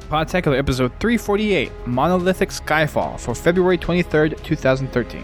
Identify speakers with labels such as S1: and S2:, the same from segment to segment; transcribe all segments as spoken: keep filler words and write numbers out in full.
S1: Podtacular episode three forty-eight, Monolithic Skyfall, for February twenty-third, twenty thirteen.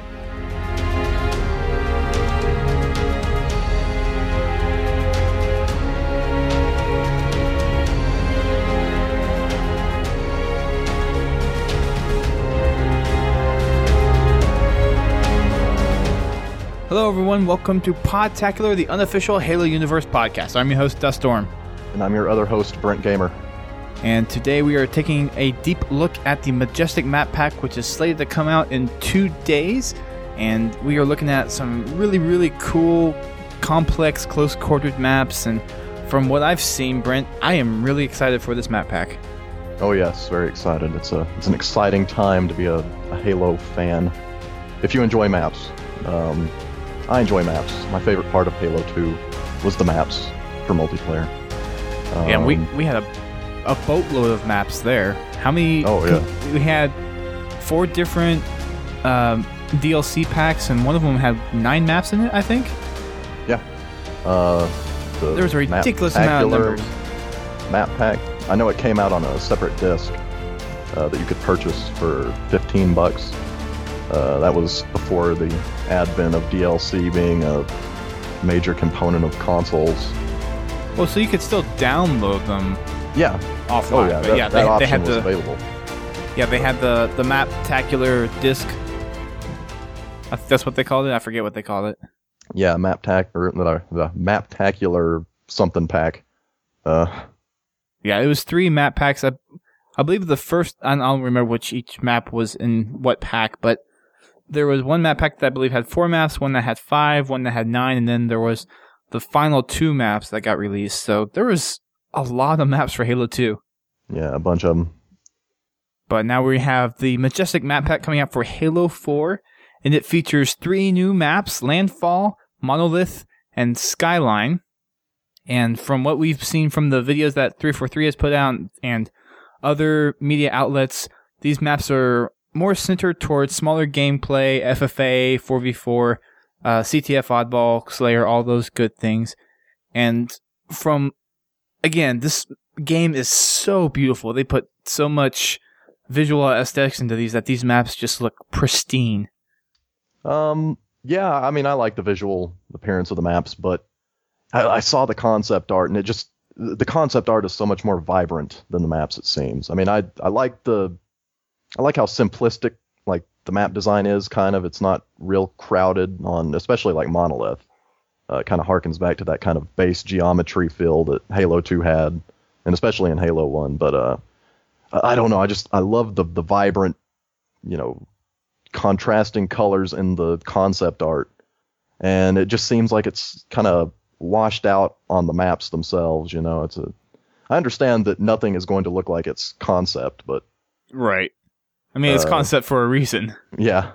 S1: Hello everyone, welcome to Podtacular, the unofficial Halo Universe podcast. I'm your host, Dust Storm.
S2: And I'm your other host, Brent Gamer.
S1: And today we are taking a deep look at the Majestic Map Pack, which is slated to come out in two days. And we are looking at some really, really cool, complex, close-quartered maps. And from what I've seen, Brent, I am really excited for this map pack.
S2: Oh yes, very excited. It's a it's an exciting time to be a, a Halo fan. If you enjoy maps, um, I enjoy maps. My favorite part of Halo two was the maps for multiplayer. Um,
S1: yeah, we we had a a boatload of maps there. How many?
S2: Oh yeah.
S1: We had four different um, D L C packs, and one of them had nine maps in it, I think.
S2: Yeah. Uh, the
S1: there was a ridiculous amount of numbers.
S2: Map pack. I know it came out on a separate disc uh, that you could purchase for fifteen bucks. Uh, that was before the advent of D L C being a major component of consoles.
S1: Well, so you could still download them.
S2: Yeah.
S1: Offline.
S2: Oh yeah. That,
S1: yeah,
S2: that
S1: they,
S2: option
S1: they had
S2: was
S1: the,
S2: available.
S1: Yeah, they had the the Maptacular disc. I think that's what they called it. I forget what they called it.
S2: Yeah, Maptac or the, the Maptacular something pack. Uh.
S1: Yeah, it was three map packs. I, I believe the first. I don't remember which each map was in what pack, but there was one map pack that I believe had four maps, one that had five, one that had nine, and then there was the final two maps that got released. So there was a lot of maps for Halo two.
S2: Yeah, a bunch of them.
S1: But now we have the Majestic Map Pack coming out for Halo four, and it features three new maps, Landfall, Monolith, and Skyline. And from what we've seen from the videos that three forty-three has put out and other media outlets, these maps are more centered towards smaller gameplay, F F A, four v four, uh, C T F Oddball, Slayer, all those good things. And from, again, this game is so beautiful. They put so much visual aesthetics into these that these maps just look pristine.
S2: Um, yeah, I mean, I like the visual appearance of the maps, but I, I saw the concept art, and it just, the concept art is so much more vibrant than the maps, it seems. I mean, I I like the, I like how simplistic, like, the map design is, kind of. It's not real crowded on, especially like Monolith. Uh, it kind of harkens back to that kind of base geometry feel that Halo two had, and especially in Halo one. But uh, I, I don't know. I just I love the the vibrant, you know, contrasting colors in the concept art, and it just seems like it's kind of washed out on the maps themselves. You know, it's a. I understand that nothing is going to look like its concept, but
S1: right. I mean, it's uh, concept for a reason.
S2: Yeah.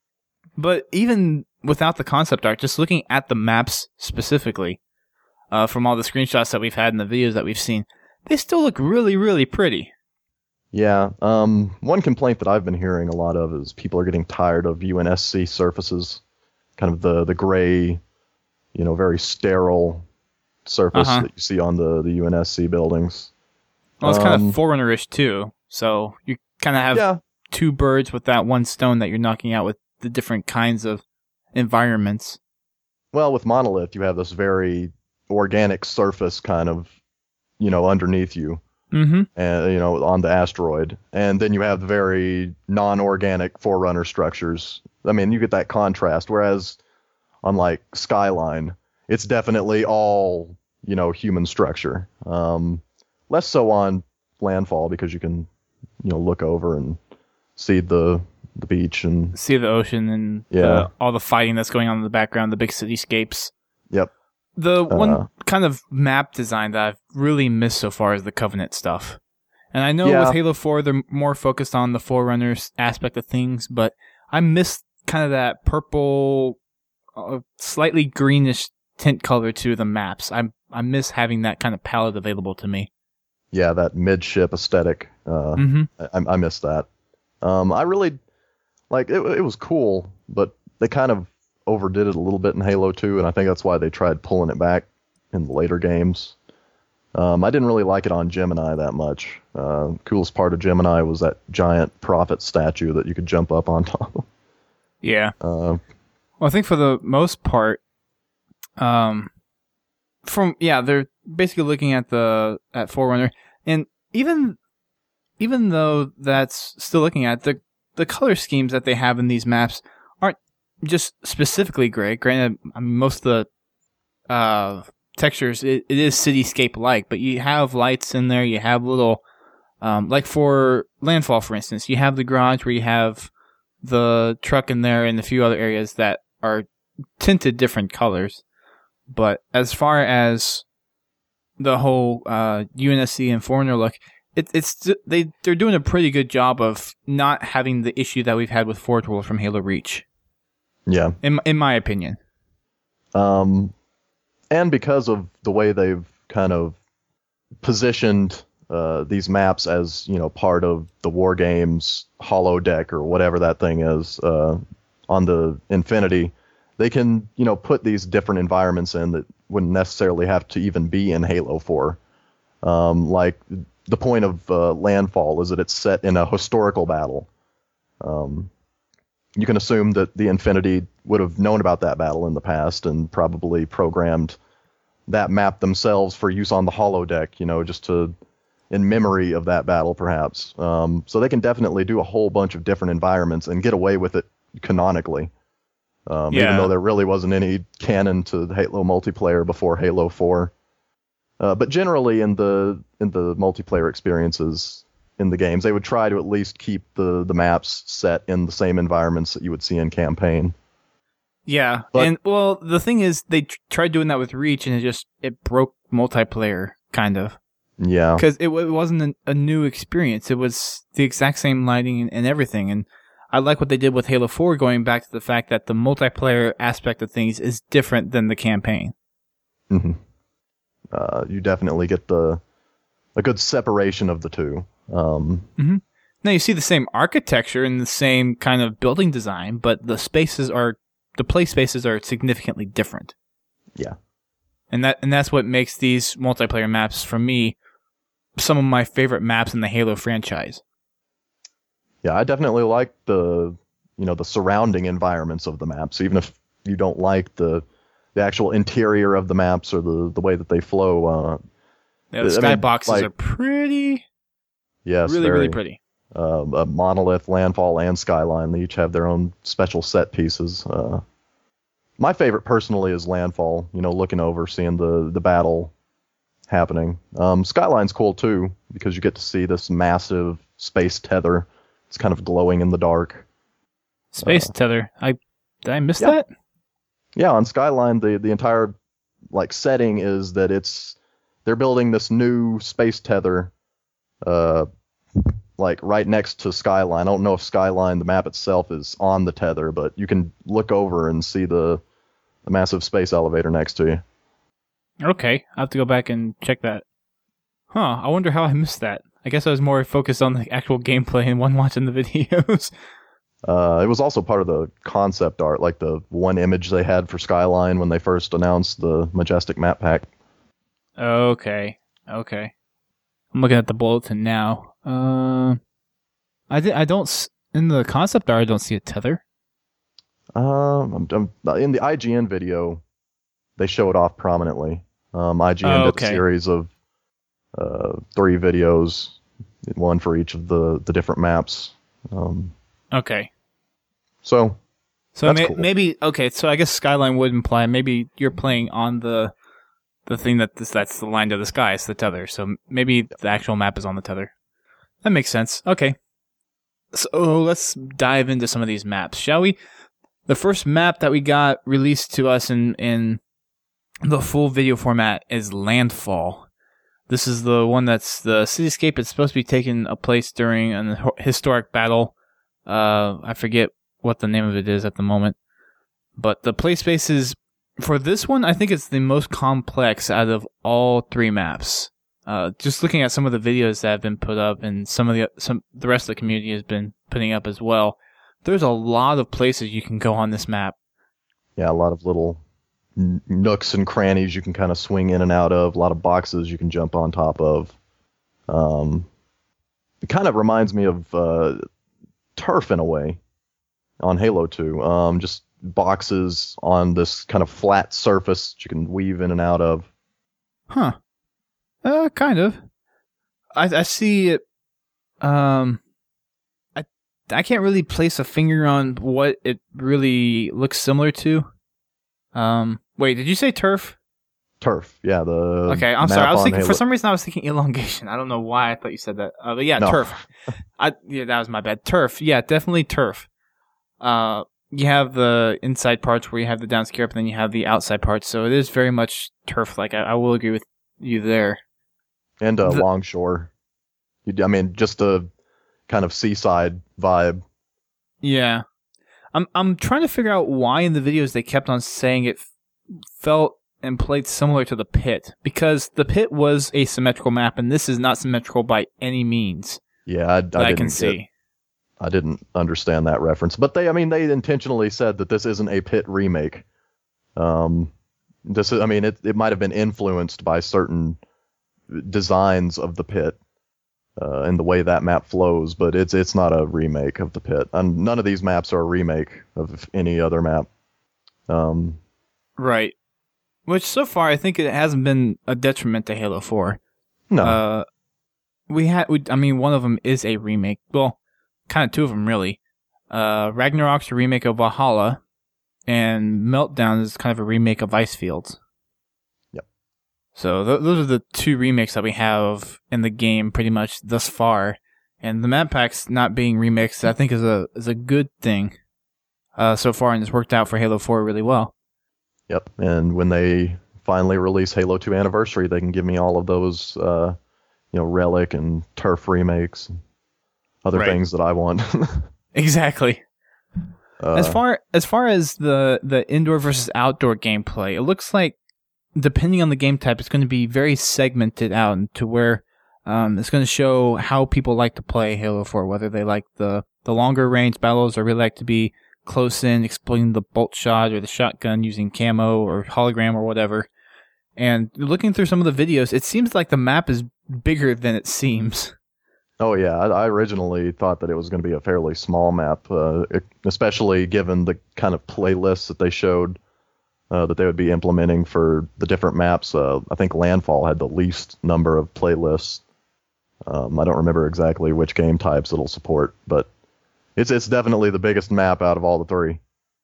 S1: But even without the concept art, just looking at the maps specifically, uh, from all the screenshots that we've had and the videos that we've seen, they still look really, really pretty.
S2: Yeah. Um, one complaint that I've been hearing a lot of is people are getting tired of U N S C surfaces, kind of the, the gray, you know, very sterile surface uh-huh. that you see on the, the U N S C buildings.
S1: Well, it's um, kind of Forerunner-ish too, so you kind of have
S2: yeah.
S1: two birds with that one stone that you're knocking out with the different kinds of environments.
S2: Well, with Monolith, you have this very organic surface kind of, you know, underneath you,
S1: mm-hmm.
S2: and you know, on the asteroid, and then you have the very non-organic Forerunner structures. I mean, you get that contrast. Whereas, on like Skyline, it's definitely all, you know, human structure. Um, less so on Landfall because you can, you know, look over and see the the beach and
S1: see the ocean and
S2: yeah.
S1: the, all the fighting that's going on in the background, the big cityscapes.
S2: Yep.
S1: The
S2: uh,
S1: one kind of map design that I've really missed so far is the Covenant stuff. And I know
S2: yeah.
S1: with Halo four, they're more focused on the Forerunners aspect of things, but I miss kind of that purple, uh, slightly greenish tint color to the maps. I I miss having that kind of palette available to me.
S2: Yeah, that midship aesthetic. Uh,
S1: mm-hmm.
S2: I, I miss that. Um, I really, like, it, it was cool, but they kind of overdid it a little bit in Halo two, and I think that's why they tried pulling it back in the later games. Um, I didn't really like it on Gemini that much. Uh, coolest part of Gemini was that giant prophet statue that you could jump up on top of.
S1: Yeah.
S2: Uh,
S1: Well, I think for the most part, um, from yeah, they're basically looking at the at Forerunner, and even even though that's still looking at the the color schemes that they have in these maps aren't just specifically gray. Granted, I mean, most of the uh, textures it, it is cityscape like, but you have lights in there. You have little um, like for Landfall, for instance, you have the garage where you have the truck in there and a few other areas that are tinted different colors. But as far as the whole uh, U N S C and Foreigner look, it, it's they they're doing a pretty good job of not having the issue that we've had with Forge World from Halo Reach.
S2: yeah.
S1: In in my opinion.
S2: Um, and because of the way they've kind of positioned uh, these maps as, you know, part of the War Games holodeck or whatever that thing is uh, on the Infinity, they can, you know, put these different environments in that wouldn't necessarily have to even be in Halo four. Um, like, the point of uh, Landfall is that it's set in a historical battle. Um, you can assume that the Infinity would have known about that battle in the past and probably programmed that map themselves for use on the holodeck, you know, just to in memory of that battle, perhaps. Um, so they can definitely do a whole bunch of different environments and get away with it canonically. Um,
S1: Yeah.
S2: Even though there really wasn't any canon to the Halo multiplayer before Halo four. Uh, but generally in the in the multiplayer experiences in the games, they would try to at least keep the, the maps set in the same environments that you would see in campaign.
S1: Yeah,
S2: But-
S1: and well, the thing is, they tr- tried doing that with Reach, and it just it broke multiplayer kind of
S2: Yeah.
S1: because it, w- it wasn't a, a new experience. It was the exact same lighting and, and everything, and I like what they did with Halo four, going back to the fact that the multiplayer aspect of things is different than the campaign.
S2: hmm Uh, you definitely get the a good separation of the two. Um,
S1: Now you see the same architecture and the same kind of building design, but the spaces are the play spaces are significantly different.
S2: Yeah.
S1: And that and that's what makes these multiplayer maps for me some of my favorite maps in the Halo franchise.
S2: Yeah, I definitely like the you know the surrounding environments of the maps, even if you don't like the the actual interior of the maps or the, the way that they flow. Uh,
S1: Yeah, the
S2: I mean,
S1: skyboxes
S2: like-
S1: are pretty,
S2: yes,
S1: really,
S2: very,
S1: really pretty.
S2: Uh, uh, Monolith, Landfall, and Skyline. They each have their own special set pieces. Uh, my favorite personally is Landfall. You know, looking over, seeing the the battle happening. Um, Skyline's cool too because you get to see this massive space tether. It's kind of glowing in the dark.
S1: Space tether. I did I miss
S2: yeah.
S1: that?
S2: Yeah, on Skyline, the the entire like setting is that it's they're building this new space tether, uh, like right next to Skyline. I don't know if Skyline, the map itself, is on the tether, but you can look over and see the the massive space elevator next to you.
S1: Okay, I have to go back and check that. Huh? I wonder how I missed that. I guess I was more focused on the actual gameplay and one watching the videos.
S2: Uh, it was also part of the concept art, like the one image they had for Skyline when they first announced the Majestic map pack.
S1: Okay, okay. I'm looking at the bulletin now. Uh, I di- I don't s- in the concept art. I don't see a tether.
S2: Um, I'm, I'm, in the I G N video, they show it off prominently. Um, I G N
S1: Oh,
S2: did
S1: okay.
S2: a series of uh, three videos, one for each of the, the different maps. Um,
S1: Okay.
S2: so,
S1: So
S2: That's
S1: may-
S2: cool.
S1: maybe okay. So I guess Skyline would imply maybe you're playing on the the thing that this that's the line to the sky. It's the tether. So maybe the actual map is on the tether. That makes sense. Okay. So let's dive into some of these maps, shall we? The first map that we got released to us in in the full video format is Landfall. This is the one that's the cityscape. It's supposed to be taking a place during an ho- historic battle. Uh, I forget what the name of it is at the moment. But the play spaces for this one, I think it's the most complex out of all three maps. Uh, just looking at some of the videos that have been put up, and some of the some the rest of the community has been putting up as well. There's a lot of places you can go on this map.
S2: yeah, a lot of little n- nooks and crannies you can kind of swing in and out of, a lot of boxes you can jump on top of. Um, it kind of reminds me of uh, Turf in a way on Halo two. Um, just boxes on this kind of flat surface that you can weave in and out of.
S1: Huh. Uh, kind of. I I see it. Um, I I can't really place a finger on what it really looks similar to. Um, wait, did you say Turf?
S2: Turf, yeah. The
S1: okay, I'm
S2: map
S1: sorry. I was
S2: on
S1: thinking
S2: Halo.
S1: for some reason I was thinking elongation. I don't know why I thought you said that. Uh, but yeah,
S2: No.
S1: Turf. I yeah, that was my bad. Turf. Yeah, definitely Turf. Uh, you have the inside parts where you have the downscape, and then you have the outside parts. So it is very much Turf-like. I, I will agree with you there.
S2: And uh,
S1: The-
S2: Longshore. You, I mean, just a kind of seaside vibe.
S1: Yeah. I'm I'm trying to figure out why in the videos they kept on saying it f- felt and played similar to the Pit, because the Pit was a symmetrical map and this is not symmetrical by any means
S2: Yeah, I, I,
S1: that I,
S2: didn't
S1: can
S2: get-
S1: see.
S2: I didn't understand that reference, but they, I mean, they intentionally said that this isn't a Pit remake. Um, this is, I mean, it it might have been influenced by certain designs of the Pit, uh, and the way that map flows, but it's it's not a remake of the Pit. And none of these maps are a remake of any other map. Um,
S1: Right. Which so far I think it hasn't been a detriment to Halo four.
S2: no,
S1: Uh we had we, I mean one of them is a remake. Well, kind of two of them really. Uh Ragnarok's a remake of Valhalla and Meltdown is kind of a remake of Icefields.
S2: Yep.
S1: So th- those are the two remakes that we have in the game pretty much thus far. And the map packs not being remixed I think is a is a good thing. Uh so far, and it's worked out for Halo four really well.
S2: Yep, and when they finally release Halo two Anniversary, they can give me all of those, uh, you know, Relic and Turf remakes, and other
S1: Right.
S2: things that I want.
S1: Exactly.
S2: uh,
S1: As far as far as the the indoor versus outdoor gameplay, it looks like depending on the game type, it's going to be very segmented out to where um, it's going to show how people like to play Halo four, whether they like the the longer range battles or really like to be close in, exploiting the bolt shot or the shotgun using camo or hologram or whatever. And looking through some of the videos, it seems like the map is bigger than it seems.
S2: oh yeah, I, I originally thought that it was going to be a fairly small map, uh, it- especially given the kind of playlists that they showed uh, that they would be implementing for the different maps. Uh, I think Landfall had the least number of playlists. Um, I don't remember exactly which game types it'll support, but it's it's definitely the biggest map out of all the three.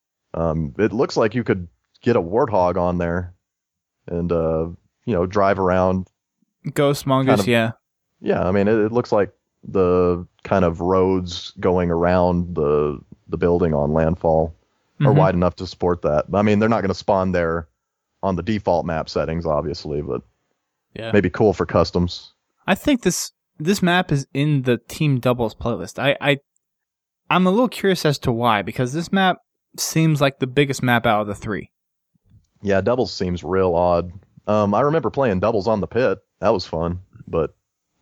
S2: Um, it looks like you could get a Warthog on there and uh, you know, drive around.
S1: Ghost Mongoose,
S2: Kind of-
S1: yeah.
S2: Yeah, I mean, it, it looks like the kind of roads going around the the building on Landfall are
S1: Mhm.
S2: wide enough to support that. I mean, they're not going to spawn there on the default map settings, obviously, but
S1: Yeah.
S2: maybe cool for customs.
S1: I think this this map is in the Team Doubles playlist. I, I I'm a little curious as to why, because this map seems like the biggest map out of the three.
S2: Yeah, doubles seems real odd. Um, I remember playing doubles on the Pit. That was fun, but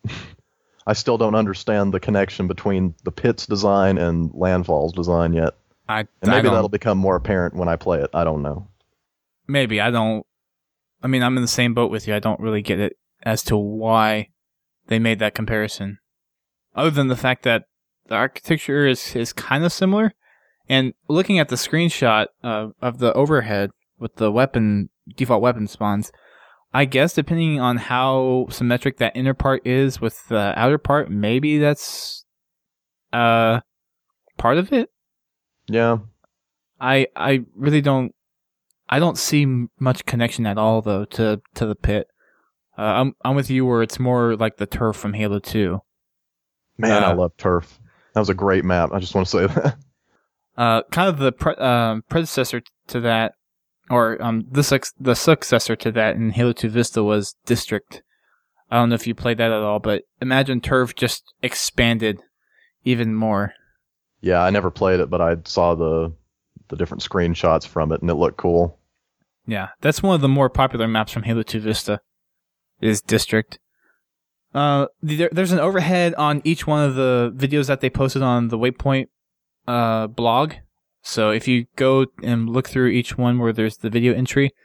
S2: I still don't understand the connection between the Pit's design and Landfall's design yet.
S1: I,
S2: And
S1: I
S2: maybe
S1: don't,
S2: that'll become more apparent when I play it. I don't know.
S1: maybe I don't. I mean, I'm in the same boat with you. I don't really get it as to why they made that comparison, other than the fact that the architecture is is kind of similar. And looking at the screenshot uh, of the overhead with the weapon default weapon spawns, I guess depending on how symmetric that inner part is with the outer part, maybe that's uh part of it.
S2: Yeah,
S1: I I really don't I don't see m- much connection at all though to to the Pit. Uh, I'm I'm with you where it's more like the Turf from Halo two.
S2: man, I
S1: Uh,
S2: love Turf. That was a great map. I just want to say that.
S1: Uh, kind of the pre- um, predecessor to that, or um, the suc- the successor to that in Halo two Vista was District. I don't know if you played that at all, but imagine Turf just expanded even more.
S2: Yeah, I never played it, but I saw the the different screenshots from it, and it looked cool.
S1: Yeah, that's one of the more popular maps from Halo two Vista, is District. Uh, there, there's an overhead on each one of the videos that they posted on the Waypoint uh, blog. So if you go and look through each one where there's the video entry,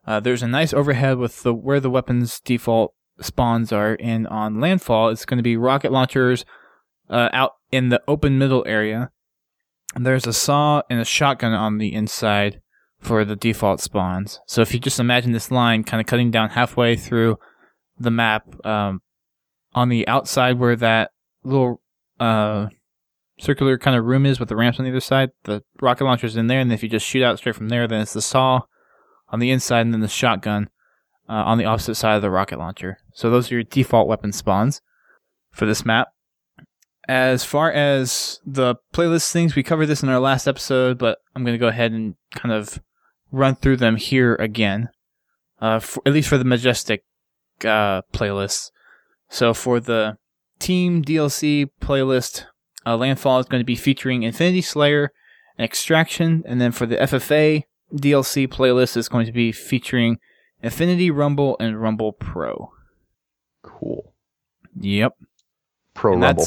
S1: Uh, there's a nice overhead with the where the weapons default spawns are, and on landfall, it's going to be rocket launchers uh, out in the open middle area. And there's a saw and a shotgun on the inside for the default spawns. So if you just imagine this line kind of cutting down halfway through the map, um, on the outside where that little uh, circular kind of room is with the ramps on the other side, the rocket launcher's in there, and if you just shoot out straight from there, then it's the saw on the inside and then the shotgun uh, on the opposite side of the rocket launcher. So those are your default weapon spawns for this map. As far as the playlist things, we covered this in our last episode, but I'm going to go ahead and kind of run through them here again, uh, for, at least for the Majestic uh, playlists. So for the Team D L C playlist, uh, Landfall is going to be featuring Infinity Slayer and Extraction, and then for the F F A D L C playlist, is going to be featuring Infinity Rumble and Rumble Pro.
S2: Cool.
S1: Yep.
S2: Pro
S1: and
S2: Rumble.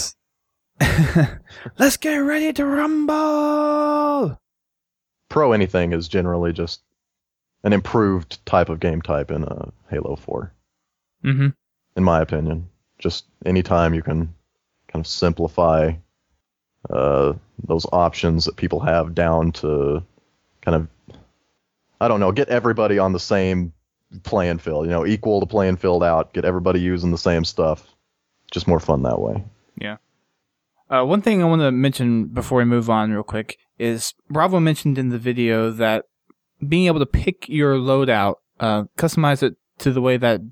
S1: Let's get ready to rumble!
S2: Pro anything is generally just an improved type of game type in uh, Halo four.
S1: Mm-hmm.
S2: In my opinion. Just anytime you can kind of simplify uh, those options that people have down to kind of, I don't know, get everybody on the same playing field, you know, equal the playing field out, get everybody using the same stuff. Just more fun that way.
S1: Yeah. Uh, one thing I want to mention before we move on real quick is Bravo mentioned in the video that being able to pick your loadout, uh, customize it to the way that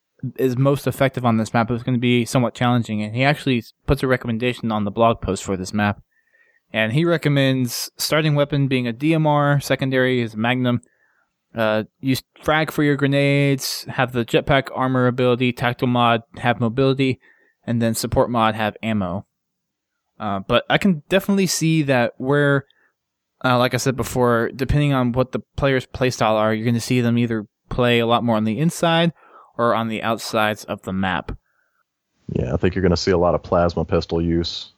S1: is most effective on this map is going to be somewhat challenging, and he actually puts a recommendation on the blog post for this map. And he recommends starting weapon being a D M R, secondary is Magnum, uh, use frag for your grenades, have the jetpack armor ability, tactical mod have mobility, and then support mod have ammo. Uh, but I can definitely see that where, uh, like I said before, depending on what the player's playstyle are, you're going to see them either play a lot more on the inside or on the outsides of the map.
S2: Yeah, I think you're going to see a lot of plasma pistol use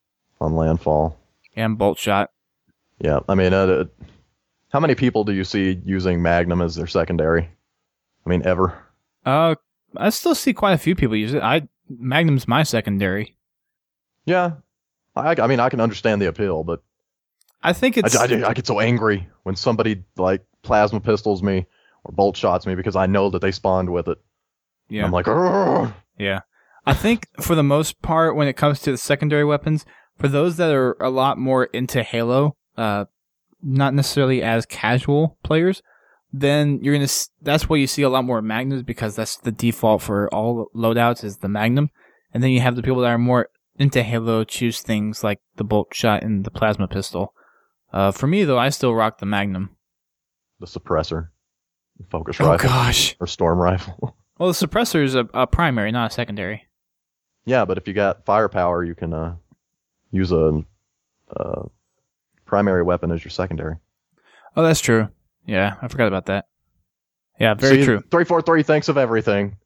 S2: on Landfall.
S1: And bolt shot.
S2: Yeah, I mean, uh, how many people do you see using Magnum as their secondary? I mean, ever?
S1: Uh, I still see quite a few people use it. I Magnum's my secondary.
S2: Yeah, I, I mean, I can understand the appeal, but
S1: I think it's.
S2: I, I, I get so angry when somebody like plasma pistols me or bolt shots me because I know that they spawned with it.
S1: Yeah.
S2: I'm like, Argh!
S1: Yeah. I think for the most part, when it comes to the secondary weapons, for those that are a lot more into Halo, uh, not necessarily as casual players, then you're gonna. That's where you see a lot more Magnums because that's the default for all loadouts is the Magnum, and then you have the people that are more into Halo choose things like the bolt shot and the plasma pistol. Uh, for me though, I still rock the Magnum.
S2: The suppressor, focus
S1: Oh
S2: rifle,
S1: gosh.
S2: or storm rifle.
S1: Well, the suppressor is a, a primary, not a secondary.
S2: Yeah, but if you got firepower, you can uh, use a uh, primary weapon as your secondary.
S1: Oh, that's true. Yeah, I forgot about that. Yeah, very
S2: See,
S1: true.
S2: three forty-three thinks of everything.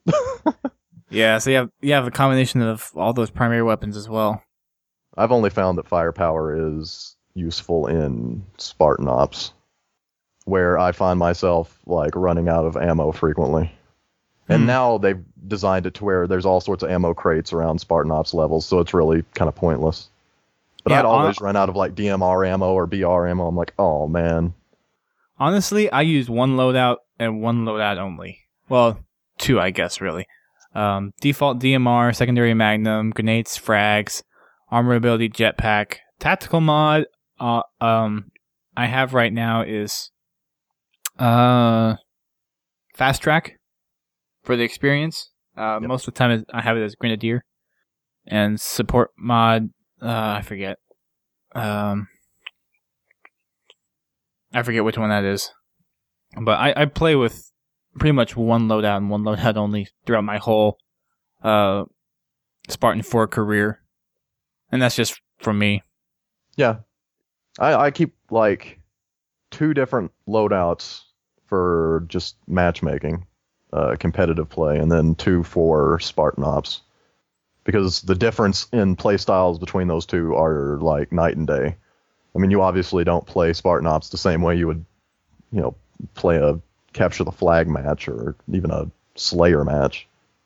S1: Yeah, so you have you have a combination of all those primary weapons as well.
S2: I've only found that firepower is useful in Spartan Ops, where I find myself like running out of ammo frequently. And
S1: Hmm.
S2: now they've designed it to where there's all sorts of ammo crates around Spartan Ops levels, so it's really kind of pointless. But
S1: Yeah,
S2: I'd always
S1: hon-
S2: run out of like D M R ammo or B R ammo. I'm like, oh man.
S1: Honestly, I use one loadout and one loadout only. Well, two, I guess, really. Um, default D M R, secondary Magnum, grenades, frags, armor ability, jetpack, tactical mod. Uh, um, I have right now is uh, fast track for the experience. Uh,
S2: Yep.
S1: Most of the time, I have it as grenadier, and support mod. Uh, I forget. Um, I forget which one that is, but I, I play with pretty much one loadout and one loadout only throughout my whole uh, Spartan four career, and that's just for me.
S2: Yeah. I, I keep like two different loadouts for just matchmaking, uh, competitive play, and then two for Spartan Ops. Because the difference in play styles between those two are like night and day. I mean, you obviously don't play Spartan Ops the same way you would, you know, play a capture the flag match or even a Slayer match.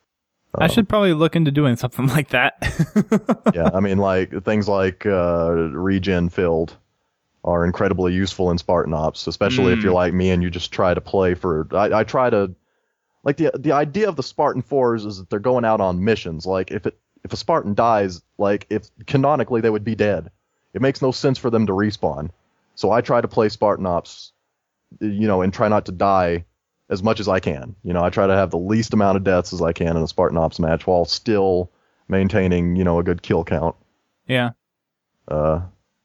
S1: I um, should probably look into doing something like that.
S2: Yeah, I mean, like things like uh, regen filled are incredibly useful in Spartan Ops, especially mm. if you're like me and you just try to play for. I, I try to like the the idea of the Spartan fours is that they're going out on missions. Like if it if a Spartan dies, like if canonically they would be dead. It makes no sense for them to respawn. So I try to play Spartan Ops, you know, and try not to die as much as I can. You know, I try to have the least amount of deaths as I can in a Spartan Ops match while still maintaining, you know, a good kill count.
S1: Yeah.
S2: Uh.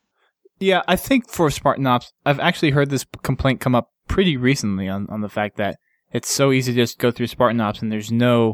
S1: Yeah, I think for Spartan Ops, I've actually heard this complaint come up pretty recently on, on the fact that it's so easy to just go through Spartan Ops and there's no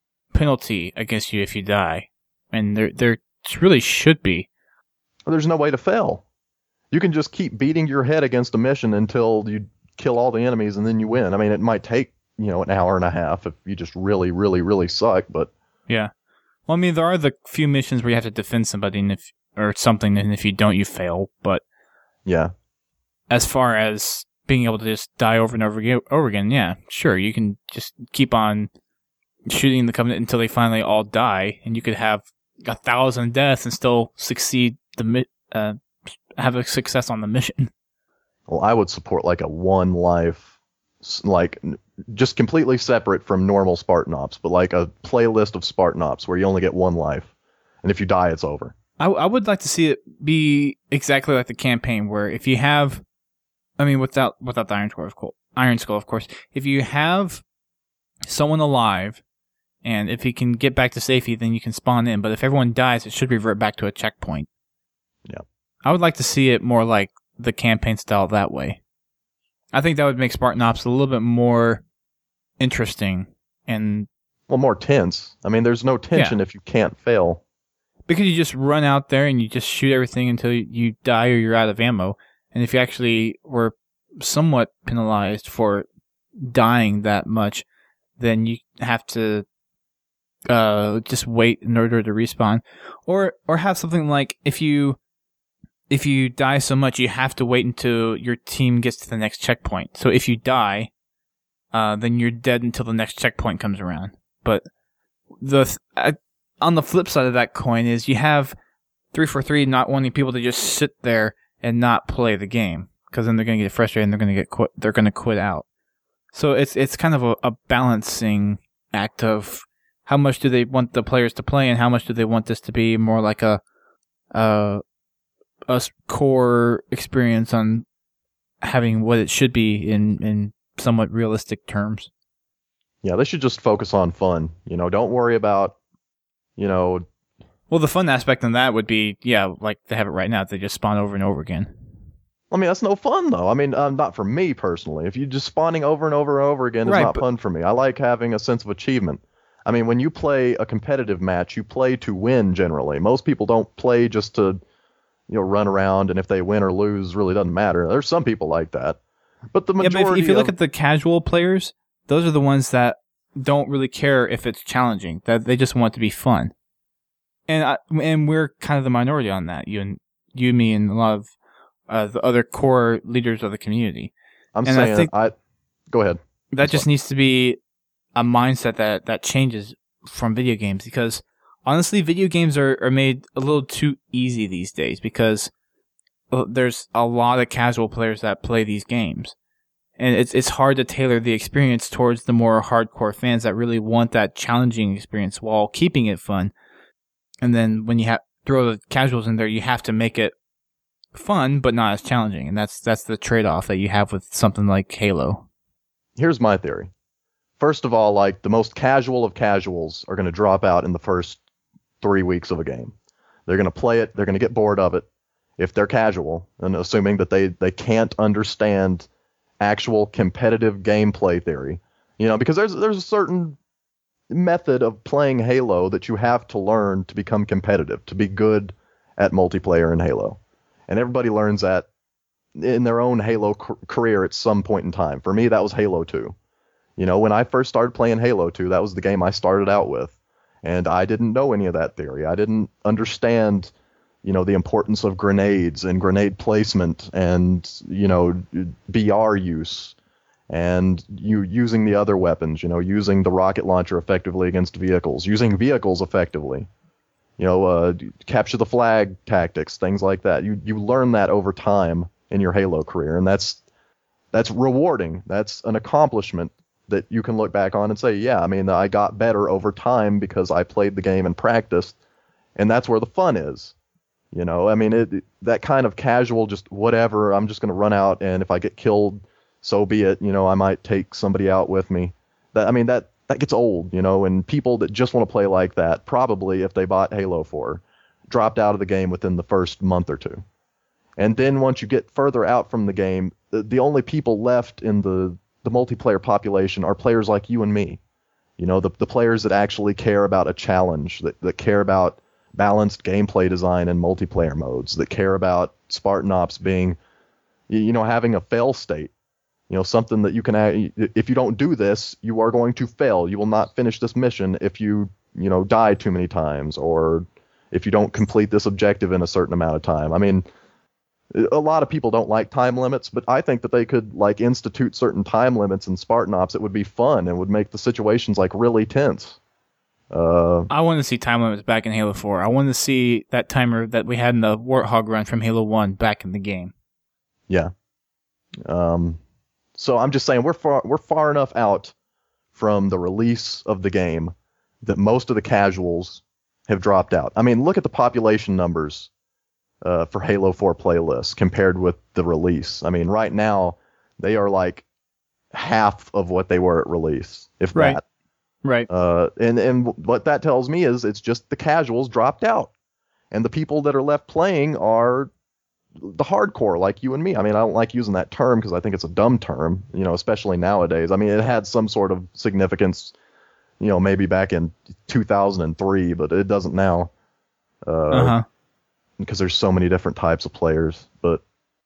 S1: penalty against you if you die. And there, there really should be.
S2: There's no way to fail. You can just keep beating your head against a mission until you kill all the enemies and then you win. I mean, it might take, you know, an hour and a half if you just really, really, really suck, but...
S1: Yeah. Well, I mean, there are the few missions where you have to defend somebody and if, or something, and if you don't, you fail, but...
S2: Yeah.
S1: As far as being able to just die over and over again, over again, yeah, sure, you can just keep on shooting the Covenant until they finally all die, and you could have a thousand deaths and still succeed the uh, have a success on the mission.
S2: Well, I would support like a one life, like just completely separate from normal Spartan Ops, but like a playlist of Spartan Ops where you only get one life, and if you die, it's over.
S1: I, I would like to see it be exactly like the campaign, where if you have, I mean, without without the Iron Skull, of course, Iron Skull, of course, if you have someone alive, and if he can get back to safety, then you can spawn in. But if everyone dies, it should revert back to a checkpoint.
S2: Yeah.
S1: I would like to see it more like the campaign style that way. I think that would make Spartan Ops a little bit more interesting and...
S2: Well, more tense. I mean, there's no tension yeah. if you can't fail.
S1: Because you just run out there and you just shoot everything until you die or you're out of ammo. And if you actually were somewhat penalized for dying that much, then you have to uh, just wait in order to respawn. Or or have something like if you... If you die so much, you have to wait until your team gets to the next checkpoint. So if you die, uh, then you're dead until the next checkpoint comes around. But the uh, on the flip side of that coin is you have three forty-three not wanting people to just sit there and not play the game, because then they're going to get frustrated and they're going to get quit, they're going to quit out. So it's it's kind of a, a balancing act of how much do they want the players to play and how much do they want this to be more like a uh a core experience on having what it should be in, in somewhat realistic terms.
S2: Yeah, they should just focus on fun. You know, don't worry about, you know...
S1: Well, the fun aspect in that would be, yeah, like they have it right now. They just spawn over and over again.
S2: I mean, that's no fun, though. I mean, um, not for me, personally. If you're just spawning over and over and over again, it's right, not but... fun for me. I like having a sense of achievement. I mean, when you play a competitive match, you play to win, generally. Most people don't play just to... you know, run around, and if they win or lose, really doesn't matter. There's some people like that, but the majority. Yeah, but if, if you
S1: look
S2: of,
S1: at the casual players, those are the ones that don't really care if it's challenging. That they just want it to be fun, and I, and we're kind of the minority on that. You and you, me, and a lot of uh, the other core leaders of the community.
S2: I'm
S1: and
S2: saying,
S1: I, think
S2: I go ahead.
S1: That I'm just sorry. needs to be a mindset that that changes from video games, because honestly, video games are, are made a little too easy these days, because there's a lot of casual players that play these games. And it's it's hard to tailor the experience towards the more hardcore fans that really want that challenging experience while keeping it fun. And then when you have throw the casuals in there, you have to make it fun, but not as challenging. And that's that's the trade-off that you have with something like Halo.
S2: Here's my theory. First of all, like, the most casual of casuals are going to drop out in the first three weeks of a game. They're going to play it. They're going to get bored of it if they're casual, and assuming that they, they can't understand actual competitive gameplay theory. You know, because there's there's a certain method of playing Halo that you have to learn to become competitive, to be good at multiplayer in Halo. And everybody learns that in their own Halo c- career at some point in time. For me, that was Halo two. You know, when I first started playing Halo two, that was the game I started out with. And I didn't know any of that theory. I didn't understand, you know, the importance of grenades and grenade placement and, you know, B R use and you using the other weapons, you know, using the rocket launcher effectively against vehicles, using vehicles effectively, you know, uh, capture the flag tactics, things like that. You you learn that over time in your Halo career, and that's that's rewarding. That's an accomplishment that you can look back on and say, yeah, I mean, I got better over time because I played the game and practiced, and that's where the fun is. You know, I mean, it, that kind of casual, just whatever, I'm just going to run out, and if I get killed, so be it. You know, I might take somebody out with me. That I mean, that, that gets old, you know, and people that just want to play like that, probably, if they bought Halo four, dropped out of the game within the first month or two. And then once you get further out from the game, the, the only people left in the, the multiplayer population are players like you and me. You know, the, the players that actually care about a challenge, that, that care about balanced gameplay design and multiplayer modes, that care about Spartan Ops being, you know, having a fail state. You know, something that you can, if you don't do this, you are going to fail. You will not finish this mission if you, you know, die too many times, or if you don't complete this objective in a certain amount of time. I mean, a lot of people don't like time limits, but I think that they could, like, institute certain time limits in Spartan Ops. It would be fun and would make the situations, like, really tense. Uh,
S1: I want to see time limits back in Halo four. I want to see that timer that we had in the Warthog run from Halo one back in the game.
S2: Yeah. Um, so I'm just saying we're far we're far enough out from the release of the game that most of the casuals have dropped out. I mean, look at the population numbers uh, for Halo four playlists compared with the release. I mean, right now they are like half of what they were at release, if
S1: right.
S2: that.
S1: Right.
S2: Uh, and, and what that tells me is it's just the casuals dropped out. And the people that are left playing are the hardcore, like you and me. I mean, I don't like using that term because I think it's a dumb term, you know, especially nowadays. I mean, it had some sort of significance, you know, maybe back in two thousand three, but it doesn't now. Uh,
S1: uh-huh.
S2: Because there's so many different types of players. But,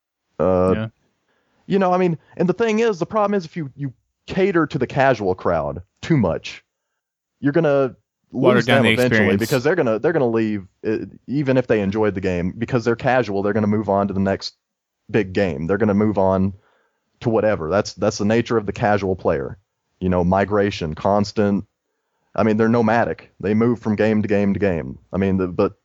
S2: uh, yeah. you know, I mean, and the thing is, the problem is if you, you cater to the casual crowd too much, you're gonna lose them eventually experience. Because they're gonna they're gonna leave it, even if they enjoyed the game, because they're casual. They're gonna move on to the next big game. They're gonna move on to whatever. That's that's the nature of the casual player. You know, migration, constant. I mean, they're nomadic. They move from game to game to game. I mean, the, but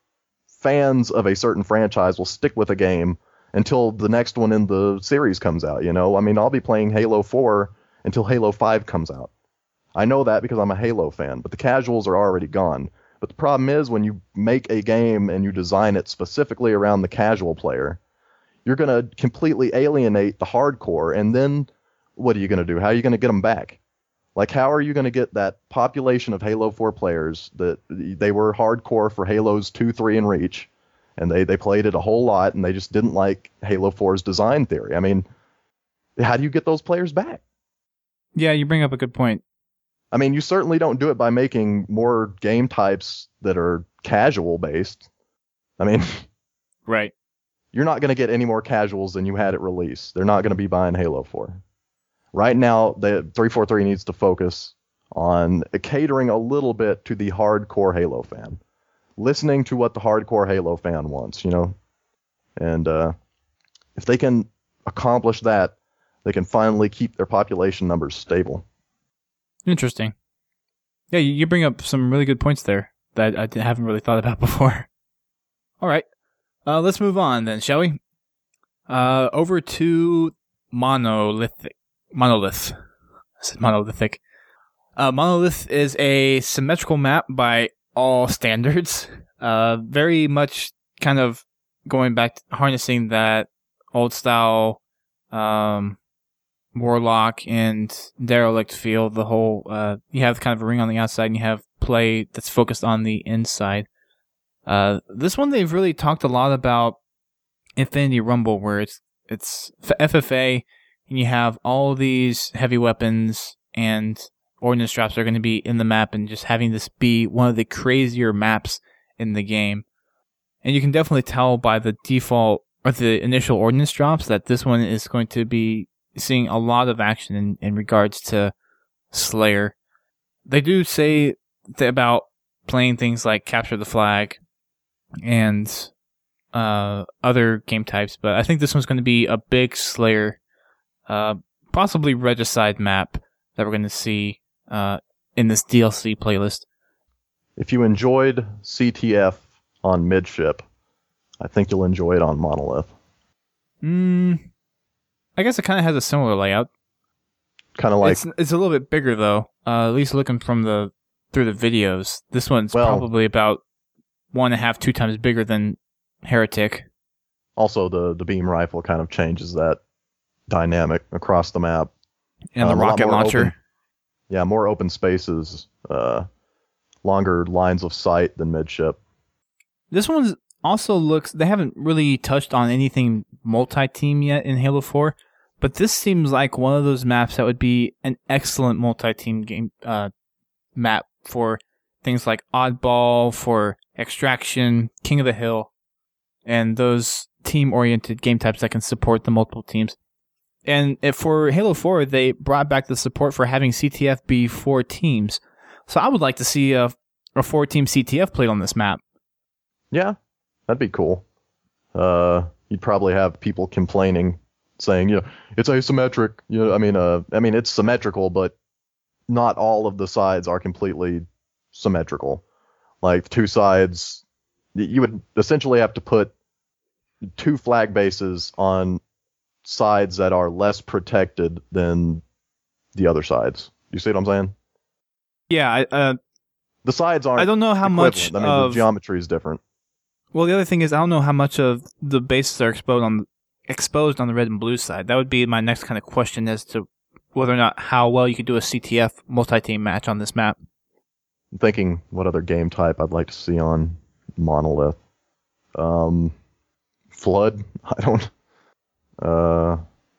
S2: fans of a certain franchise will stick with a game until the next one in the series comes out. You know, I mean, I'll be playing Halo four until Halo five comes out. I know that because I'm a Halo fan, but the casuals are already gone. But the problem is when you make a game and you design it specifically around the casual player, you're going to completely alienate the hardcore, and then what are you going to do? How are you going to get them back? Like, how are you going to get that population of Halo four players that they were hardcore for Halos two, three, and Reach, and they, they played it a whole lot, and they just didn't like Halo four's design theory? I mean, how do you get those players back?
S1: Yeah, you bring up a good point.
S2: I mean, you certainly don't do it by making more game types that are casual based. I mean,
S1: right.
S2: You're not going to get any more casuals than you had at release. They're not going to be buying Halo four. Right now, the three forty-three needs to focus on catering a little bit to the hardcore Halo fan. Listening to what the hardcore Halo fan wants, you know? And uh, if they can accomplish that, they can finally keep their population numbers stable.
S1: Interesting. Yeah, you bring up some really good points there that I haven't really thought about before. All right. Uh, let's move on then, shall we? Uh, over to Monolithic. Monolith. I said Monolithic. Uh, Monolith is a symmetrical map by all standards. Uh, very much kind of going back to harnessing that old style um, Warlock and Derelict feel. The whole, uh, you have kind of a ring on the outside and you have play that's focused on the inside. Uh, this one they've really talked a lot about Infinity Rumble, where it's it's F F A and you have all these heavy weapons and ordnance drops are going to be in the map, and just having this be one of the crazier maps in the game. And you can definitely tell by the default or the initial ordnance drops that this one is going to be seeing a lot of action in, in regards to Slayer. They do say th- about playing things like Capture the Flag and uh, other game types, but I think this one's going to be a big Slayer, uh, possibly Regicide map that we're going to see uh, in this D L C playlist.
S2: If you enjoyed C T F on Midship, I think you'll enjoy it on Monolith.
S1: Mm, I guess it kind of has a similar layout.
S2: Kind of like
S1: it's, it's a little bit bigger though. Uh, at least looking from the through the videos, this one's
S2: well,
S1: probably about one and a half, two times bigger than Heretic.
S2: Also, the the beam rifle kind of changes that dynamic across the map.
S1: And
S2: um,
S1: the rocket launcher.
S2: Open, yeah, more open spaces, uh, longer lines of sight than Midship.
S1: This one also looks, they haven't really touched on anything multi-team yet in Halo four, but this seems like one of those maps that would be an excellent multi-team game uh, map for things like Oddball, for Extraction, King of the Hill, and those team-oriented game types that can support the multiple teams. And if for Halo four, they brought back the support for having C T F be four teams. So I would like to see a, a four-team C T F played on this map.
S2: Yeah, that'd be cool. Uh, you'd probably have people complaining, saying, you know, it's asymmetric. You know, I mean, uh, I mean, it's symmetrical, but not all of the sides are completely symmetrical. Like two sides, you would essentially have to put two flag bases on sides that are less protected than the other sides. You see what I'm saying?
S1: Yeah, I, uh,
S2: the sides aren't.
S1: I don't know how much.
S2: I mean,
S1: of,
S2: the geometry is different.
S1: Well, the other thing is, I don't know how much of the bases are exposed on exposed on the red and blue side. That would be my next kind of question as to whether or not how well you could do a C T F multi-team match on this map.
S2: I'm thinking what other game type I'd like to see on Monolith. Um, Flood. I don't. Uh,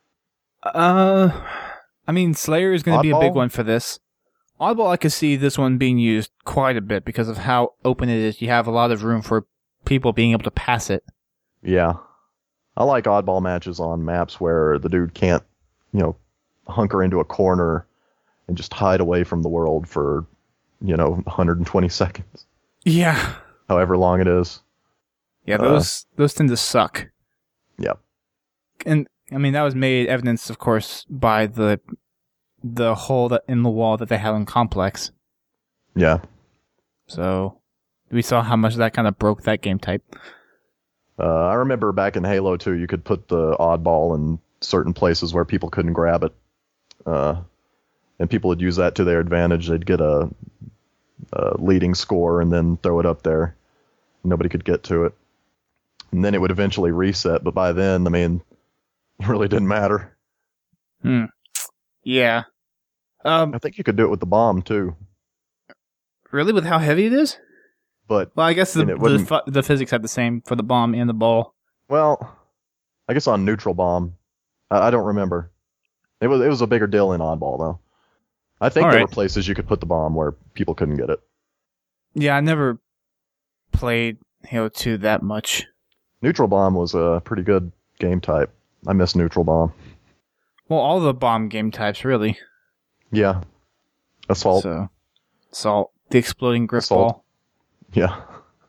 S1: uh, I mean, Slayer is going to be a big
S2: Oddball?
S1: one for this. Oddball, I could see this one being used quite a bit because of how open it is. You have a lot of room for people being able to pass it.
S2: Yeah. I like oddball matches on maps where the dude can't, you know, hunker into a corner and just hide away from the world for, you know, one hundred twenty seconds.
S1: Yeah.
S2: However long it is.
S1: Yeah, those uh, those tend to suck.
S2: Yep.
S1: And I mean that was made evidence, of course, by the the hole that in the wall that they have in Complex.
S2: Yeah.
S1: So we saw how much that kind of broke that game type.
S2: Uh, I remember back in Halo two, you could put the oddball in certain places where people couldn't grab it, uh, and people would use that to their advantage. They'd get a, a leading score and then throw it up there. Nobody could get to it. And then it would eventually reset, but by then, I mean, it really didn't matter.
S1: Hmm. Yeah. Um,
S2: I think you could do it with the bomb, too.
S1: Really? With how heavy it is?
S2: But
S1: well, I guess the the, the physics have the same for the bomb and the ball.
S2: Well, I guess on neutral bomb. I, I don't remember. It was it was a bigger deal in oddball, though. I think
S1: All
S2: there
S1: right.
S2: were places you could put the bomb where people couldn't get it.
S1: Yeah, I never played Halo two that much.
S2: Neutral bomb was a pretty good game type. I miss neutral bomb.
S1: Well, all the bomb game types, really.
S2: Yeah. Assault.
S1: So, Assault. The exploding grip
S2: Assault.
S1: ball.
S2: Yeah.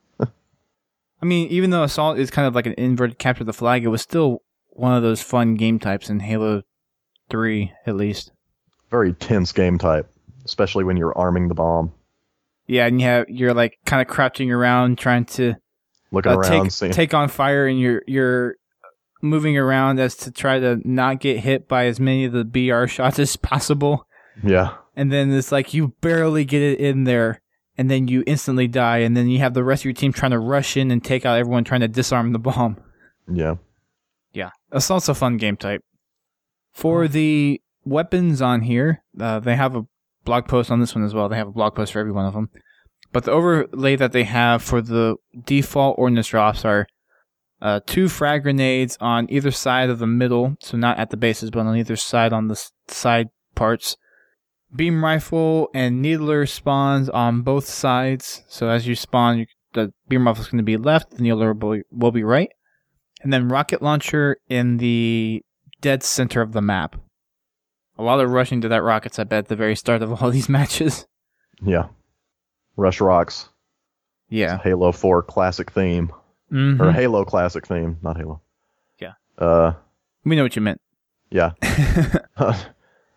S1: I mean, even though Assault is kind of like an inverted capture the flag, it was still one of those fun game types in Halo three, at least.
S2: Very tense game type, especially when you're arming the bomb.
S1: Yeah, and you have, you're like kind of crouching around trying to
S2: Looking
S1: uh,
S2: around,
S1: take,
S2: seeing.
S1: take on fire, and you're you're moving around as to try to not get hit by as many of the B R shots as possible.
S2: Yeah.
S1: And then it's like you barely get it in there, and then you instantly die, and then you have the rest of your team trying to rush in and take out everyone trying to disarm the bomb.
S2: Yeah.
S1: Yeah. Assault's a fun game type. For the weapons on here, uh, they have a blog post on this one as well. They have a blog post for every one of them. But the overlay that they have for the default ordnance drops are uh, two frag grenades on either side of the middle, so not at the bases, but on either side on the s- side parts. Beam rifle and needler spawns on both sides. So as you spawn, you, the beam rifle is going to be left, the needler will be, will be right. And then rocket launcher in the dead center of the map. A lot of rushing to that rockets, I bet, at the very start of all these matches.
S2: Yeah. Rush rocks.
S1: Yeah.
S2: It's a Halo four classic theme.
S1: Mm-hmm.
S2: Or Halo classic theme, not Halo.
S1: Yeah.
S2: Uh,
S1: We know what you meant.
S2: yeah.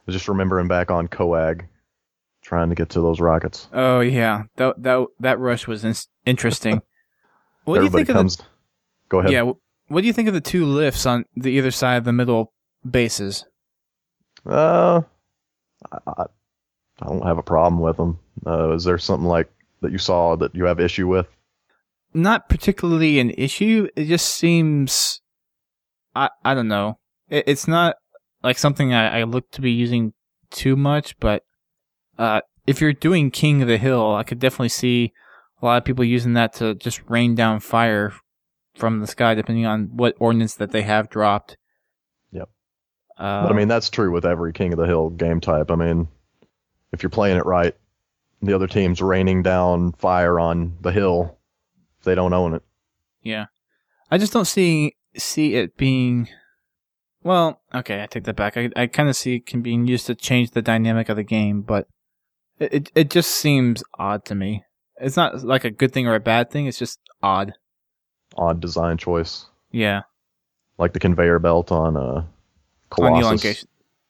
S2: was just remembering back on Coag, trying to get to those rockets.
S1: Oh yeah, that that that rush was in- interesting. What
S2: Everybody
S1: do you think
S2: comes.
S1: of the,
S2: Go ahead.
S1: Yeah, what do you think of the two lifts on the either side of the middle bases?
S2: Uh, I, I I don't have a problem with them. Uh, is there something like that you saw that you have issue with?
S1: Not particularly an issue. It just seems, I I don't know. It, it's not like something I, I look to be using too much, but uh, if you're doing King of the Hill, I could definitely see a lot of people using that to just rain down fire from the sky, depending on what ordnance that they have dropped.
S2: Yep.
S1: Uh,
S2: But I mean, that's true with every King of the Hill game type. I mean, if you're playing it right, the other team's raining down fire on the hill if they don't own it.
S1: Yeah. I just don't see see it being... Well, okay, I take that back. I I kind of see it can be used to change the dynamic of the game, but it, it it just seems odd to me. It's not like a good thing or a bad thing, it's just odd.
S2: Odd design choice.
S1: Yeah.
S2: Like the conveyor belt on uh, Colossus.
S1: On elongation.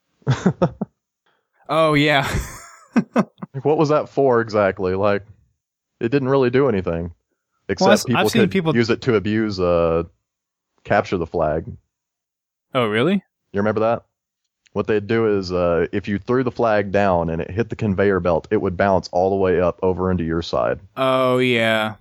S1: Oh, yeah.
S2: Like, what was that for exactly? Like, it didn't really do anything. Except
S1: Well, I've-
S2: people
S1: I've seen
S2: could
S1: people-
S2: use it to abuse uh, capture the flag.
S1: Oh, really?
S2: You remember that? What they'd do is, uh, if you threw the flag down and it hit the conveyor belt, it would bounce all the way up over into your side.
S1: Oh, yeah.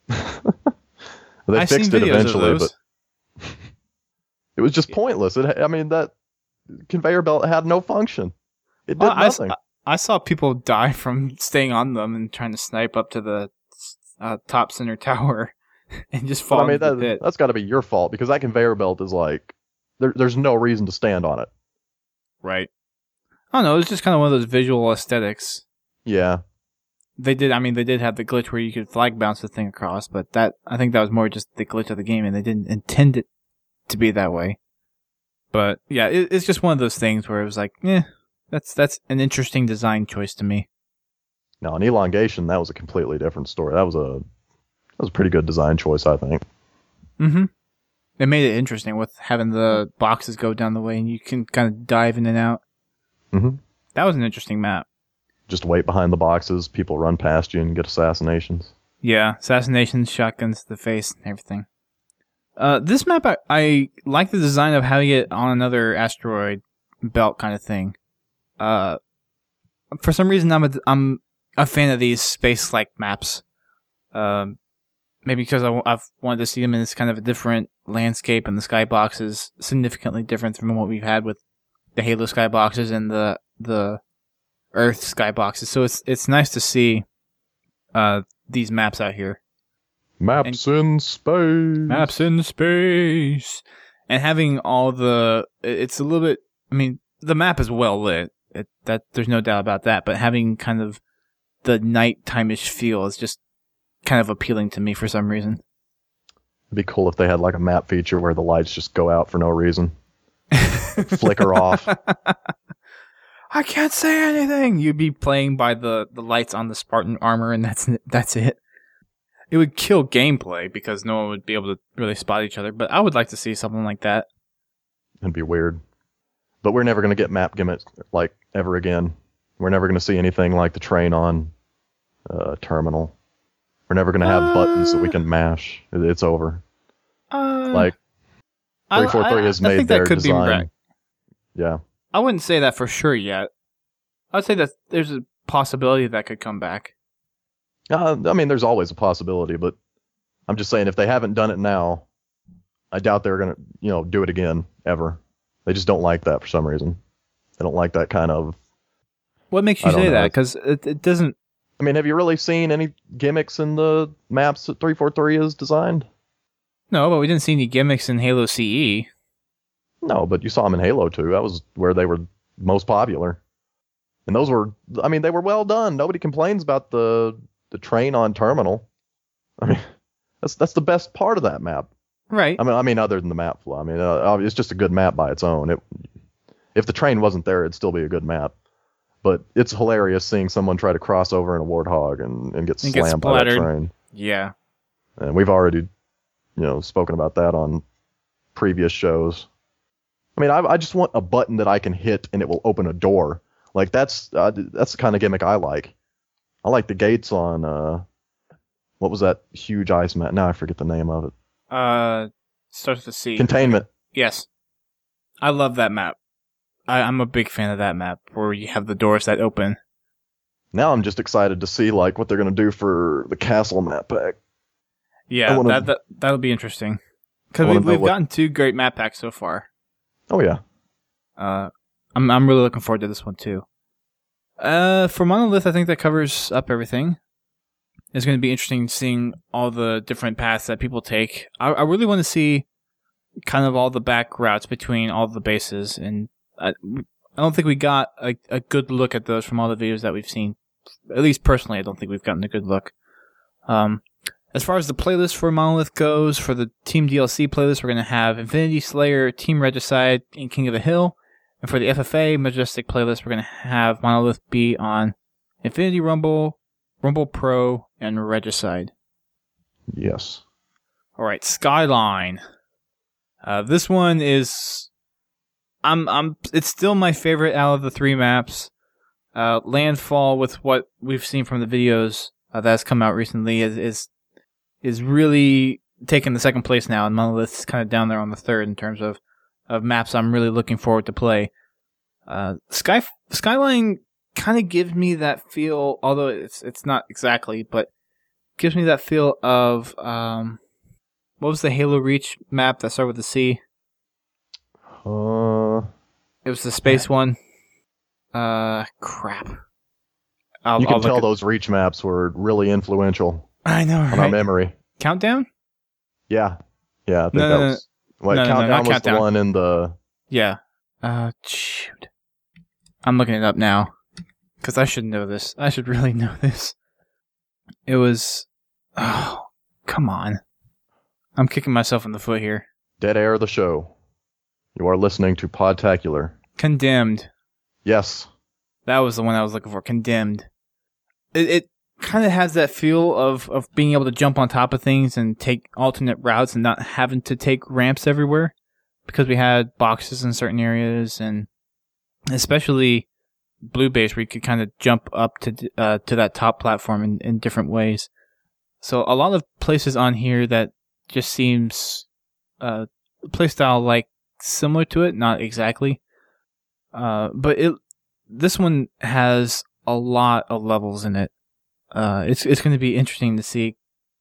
S2: They
S1: I've
S2: fixed
S1: seen
S2: it
S1: videos
S2: eventually,
S1: of those.
S2: but it was just pointless. It, I mean, that conveyor belt had no function. It did
S1: Well, I, s-
S2: nothing.
S1: I saw people die from staying on them and trying to snipe up to the uh, top center tower and just
S2: But
S1: fall
S2: I mean,
S1: into the
S2: that,
S1: pit.
S2: that's got to be your fault because that conveyor belt is like, there, there's no reason to stand on it.
S1: Right. I don't know. It's just kind of one of those visual aesthetics.
S2: Yeah.
S1: They did. I mean, they did have the glitch where you could flag bounce the thing across, but that I think that was more just the glitch of the game, and they didn't intend it to be that way. But yeah, it, it's just one of those things where it was like, eh, that's that's an interesting design choice to me.
S2: Now, in elongation, that was a completely different story. That was a that was a pretty good design choice, I think.
S1: Mm-hmm. It made it interesting with having the boxes go down the way, and you can kind of dive in and out.
S2: Mm-hmm.
S1: That was an interesting map.
S2: Just wait behind the boxes, people run past you and get assassinations.
S1: Yeah, assassinations, shotguns to the face, and everything. Uh, this map, I, I like the design of having it on another asteroid belt kind of thing. Uh, for some reason, I'm a, I'm a fan of these space-like maps. Um, maybe because I, I've wanted to see them in this kind of a different landscape, and the skybox is significantly different from what we've had with the Halo skyboxes and the the Earth skyboxes. So it's it's nice to see uh, these maps out here.
S2: Maps in space.
S1: Maps in space. And having all the... It's a little bit... I mean, the map is well lit. It, that There's no doubt about that. But having kind of the nighttime-ish feel is just kind of appealing to me for some reason.
S2: It'd be cool if they had like a map feature where the lights just go out for no reason. Flicker off.
S1: I can't say anything! You'd be playing by the, the lights on the Spartan armor, and that's that's it. It would kill gameplay because no one would be able to really spot each other, but I would like to see something like that.
S2: It'd be weird. But we're never going to get map gimmicks like ever again. We're never going to see anything like the train on uh, Terminal. We're never going to have uh, buttons that we can mash. It, it's over.
S1: Uh,
S2: like, three forty-three has made their design. Yeah.
S1: I wouldn't say that for sure yet. I'd say that there's a possibility that could come back.
S2: Uh, I mean, there's always a possibility, but I'm just saying if they haven't done it now, I doubt they're going to, you know, do it again, ever. They just don't like that for some reason. They don't like that kind of...
S1: What makes you say that? Because it, it doesn't...
S2: I mean, have you really seen any gimmicks in the maps that three forty-three has designed?
S1: No, but we didn't see any gimmicks in Halo C E.
S2: No, but you saw them in Halo two. That was where they were most popular. And those were, I mean, they were well done. Nobody complains about the the train on Terminal. I mean, that's that's the best part of that map.
S1: Right.
S2: I mean, I mean, other than the map flow. I mean, uh, it's just a good map by its own. It, if the train wasn't there, it'd still be a good map. But it's hilarious seeing someone try to cross over in a Warthog and, and get
S1: and
S2: slammed
S1: get
S2: by that train.
S1: Yeah.
S2: And we've already, you know, spoken about that on previous shows. I mean, I, I just want a button that I can hit and it will open a door. Like that's uh, that's the kind of gimmick I like. I like the gates on uh, what was that huge ice map? Now I forget the name of it.
S1: Uh, starts with a C.
S2: Containment.
S1: Yes, I love that map. I, I'm a big fan of that map where you have the doors that open.
S2: Now I'm just excited to see like what they're gonna do for the castle map pack.
S1: Yeah,
S2: wanna,
S1: that, that that'll be interesting because we've we've what... gotten two great map packs so far.
S2: Oh yeah.
S1: Uh, I'm I'm really looking forward to this one too. Uh, for Monolith, I think that covers up everything. It's going to be interesting seeing all the different paths that people take. I, I really want to see kind of all the back routes between all the bases, and I, I don't think we got a, a good look at those from all the videos that we've seen. At least personally, I don't think we've gotten a good look. Um, as far as the playlist for Monolith goes, for the Team D L C playlist, we're going to have Infinity Slayer, Team Regicide, and King of the Hill. And for the F F A Majestic playlist, we're going to have Monolith be on Infinity Rumble, Rumble Pro, and Regicide.
S2: Yes.
S1: All right, Skyline. Uh, this one is, I'm, I'm. It's still my favorite out of the three maps. Uh, Landfall, with what we've seen from the videos uh, that's come out recently, is is is really taking the second place now, and Monolith's kind of down there on the third in terms of. Of maps I'm really looking forward to play. Uh, Sky Skyline kind of gives me that feel, although it's it's not exactly, but gives me that feel of um, what was the Halo Reach map that started with the C?
S2: Uh,
S1: it was the space yeah. one. Uh, crap. I'll,
S2: you can
S1: I'll
S2: tell
S1: at...
S2: those Reach maps were really influential.
S1: I know, right?
S2: On our memory.
S1: Countdown?
S2: Yeah, yeah. I think
S1: no,
S2: that
S1: no,
S2: was. What,
S1: no, no,
S2: Countdown
S1: no, not
S2: was
S1: Countdown.
S2: the one in the...
S1: Yeah. Uh, shoot. I'm looking it up now. Because I should know this. I should really know this. It was... Oh, come on. I'm kicking myself in the foot here.
S2: Dead Air the Show. You are listening to Podtacular.
S1: Condemned.
S2: Yes.
S1: That was the one I was looking for. Condemned. It... it kind of has that feel of, of being able to jump on top of things and take alternate routes and not having to take ramps everywhere because we had boxes in certain areas, and especially Blue Base where you could kind of jump up to uh, to that top platform in, in different ways. So a lot of places on here that just seems uh, playstyle like similar to it, not exactly. Uh, but it this one has a lot of levels in it. Uh, it's it's going to be interesting to see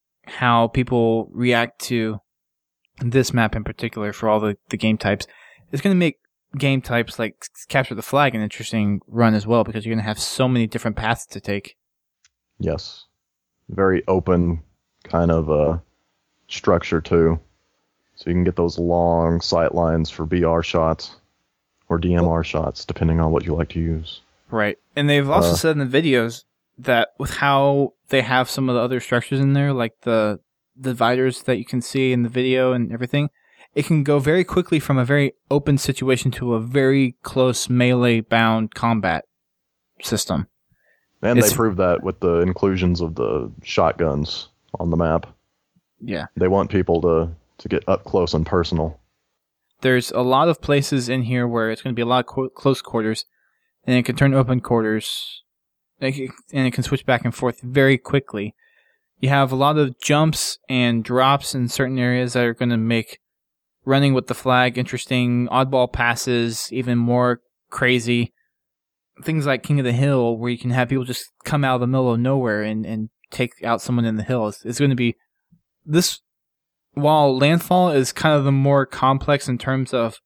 S1: how people react to this map in particular for all the, the game types. It's going to make game types like Capture the Flag an interesting run as well because you're going to have so many different paths to take.
S2: Yes. Very open kind of uh, structure too. So you can get those long sight lines for B R shots or D M R shots depending on what you like to use.
S1: Right. And they've also
S2: uh,
S1: said in the videos that with how they have some of the other structures in there, like the dividers that you can see in the video and everything, it can go very quickly from a very open situation to a very close melee-bound combat system.
S2: And
S1: it's,
S2: they proved that with the inclusions of the shotguns on the map.
S1: Yeah.
S2: They want people to, to get up close and personal.
S1: There's a lot of places in here where it's going to be a lot of qu- close quarters, and it can turn open quarters... and it can switch back and forth very quickly. You have a lot of jumps and drops in certain areas that are going to make running with the flag interesting, oddball passes even more crazy. Things like King of the Hill, where you can have people just come out of the middle of nowhere and, and take out someone in the hill. It's, it's going to be... this. While Landfall is kind of the more complex in terms of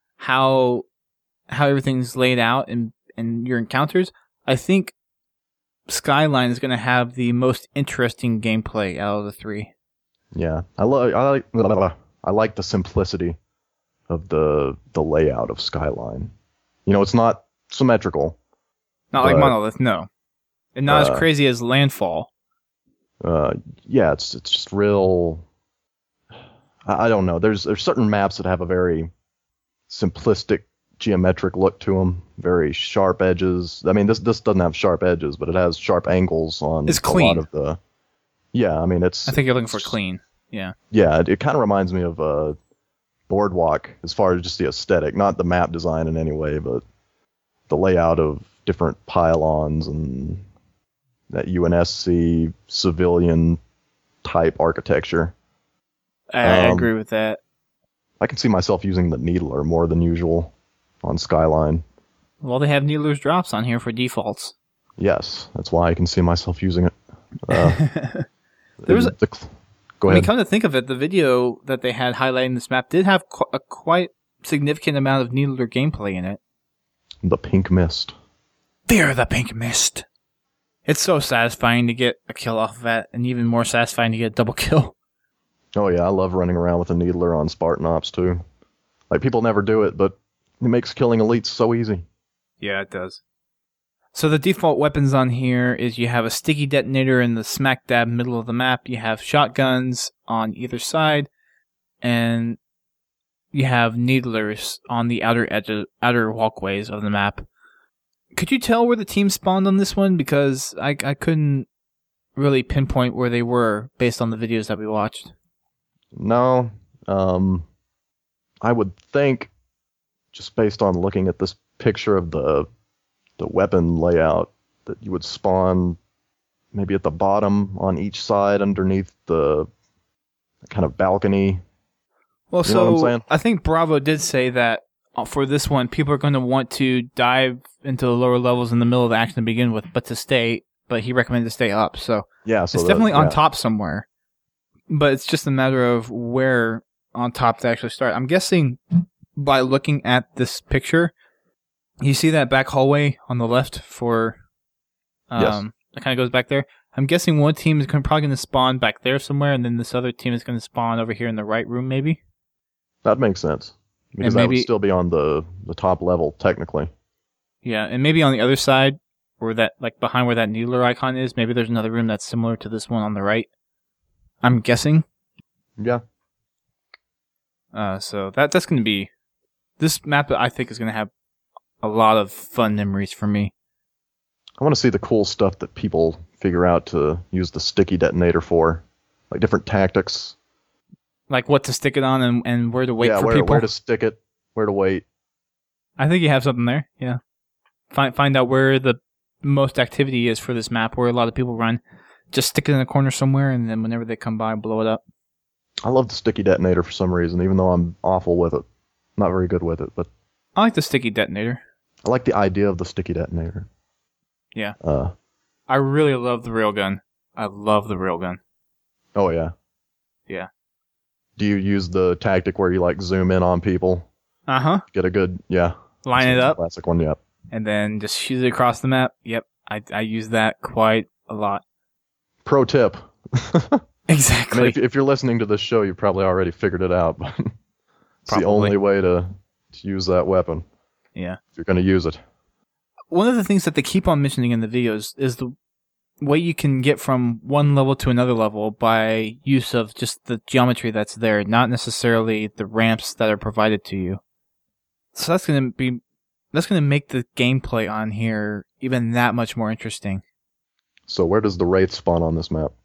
S1: how how everything's laid out and, and your encounters, I think Skyline is going to have the most interesting gameplay out of the three.
S2: Yeah, I like I like blah, blah, blah. I like the simplicity of the the layout of Skyline. You know, it's not symmetrical.
S1: Not but, like Monolith, no, and not uh, as crazy as Landfall.
S2: Uh, yeah, it's it's just real. I, I don't know. There's there's certain maps that have a very simplistic geometric look to them, very sharp edges. I mean, this this doesn't have sharp edges, but it has sharp angles on
S1: it's
S2: a
S1: clean.
S2: lot of the. Yeah, I mean it's.
S1: I think you're looking for clean. Yeah.
S2: Yeah, it, it kind of reminds me of uh, Boardwalk as far as just the aesthetic, not the map design in any way, but the layout of different pylons and that U N S C civilian type architecture.
S1: I
S2: Um,
S1: agree with that.
S2: I can see myself using the Needler more than usual on Skyline.
S1: Well, they have Needler's drops on here for defaults.
S2: Yes, that's why I can see myself using it. Uh,
S1: There was a-
S2: the, go
S1: I mean,
S2: ahead.
S1: come to think of it, the video that they had highlighting this map did have qu- a quite significant amount of Needler gameplay in it.
S2: The pink mist.
S1: Fear the pink mist. It's so satisfying to get a kill off of that, and even more satisfying to get a double kill.
S2: Oh yeah, I love running around with a Needler on Spartan Ops too. Like, people never do it, but it makes killing elites so easy.
S1: Yeah, it does. So the default weapons on here is you have a sticky detonator in the smack dab middle of the map, you have shotguns on either side, and you have needlers on the outer edge of, outer walkways of the map. Could you tell where the team spawned on this one? Because I, I couldn't really pinpoint where they were based on the videos that we watched.
S2: No, um, I would think, just based on looking at this picture of the the weapon layout, that you would spawn maybe at the bottom on each side underneath the kind of balcony.
S1: Well,
S2: You know what I'm
S1: so
S2: saying?
S1: I think Bravo did say that uh, for this one, people are going to want to dive into the lower levels in the middle of the action to begin with, but to stay, but he recommended to stay up. So,
S2: Yeah, so
S1: it's
S2: the-
S1: definitely on
S2: yeah.
S1: top somewhere, but it's just a matter of where on top to actually start. I'm guessing by looking at this picture, you see that back hallway on the left for, um,
S2: Yes.
S1: it kind of goes back there. I'm guessing one team is gonna- probably going to spawn back there somewhere, and then this other team is going to spawn over here in the right room, maybe.
S2: That makes sense. Because
S1: And
S2: that would
S1: maybe-
S2: still be on the, the top level, technically.
S1: Yeah, and maybe on the other side, or that like behind where that needler icon is, maybe there's another room that's similar to this one on the right. I'm guessing.
S2: Yeah.
S1: Uh, so that that's going to be this map. I think is going to have a lot of fun memories for me.
S2: I want to see the cool stuff that people figure out to use the sticky detonator for. Like different tactics.
S1: Like what to stick it on and, and where to wait
S2: yeah,
S1: for
S2: where,
S1: people.
S2: where to stick it, where to wait.
S1: I think you have something there. Yeah. Find find out where the most activity is for this map, where a lot of people run. Just stick it in a corner somewhere, and then whenever they come by, blow it up.
S2: I love the sticky detonator for some reason, even though I'm awful with it. Not very good with it, but
S1: I like the sticky detonator.
S2: I like the idea of the sticky detonator.
S1: Yeah.
S2: Uh,
S1: I really love the railgun. I love the railgun.
S2: oh, yeah.
S1: Yeah.
S2: Do you use the tactic where you, like, zoom in on people?
S1: Uh huh.
S2: Get a good, yeah.
S1: Line it
S2: That's a
S1: up,
S2: Classic one, yep.
S1: and then just shoot it across the map. Yep. I I use that quite a lot.
S2: Pro tip. I
S1: Exactly.
S2: mean, if, if you're listening to this show, you probably already figured it out. But it's
S1: Probably.
S2: the only way to, to use that weapon
S1: Yeah.
S2: if you're going to use it.
S1: One of the things that they keep on mentioning in the videos is the way you can get from one level to another level by use of just the geometry that's there, not necessarily the ramps that are provided to you. So that's going to be that's going to make the gameplay on here even that much more interesting.
S2: So where does the Wraith spawn on this map?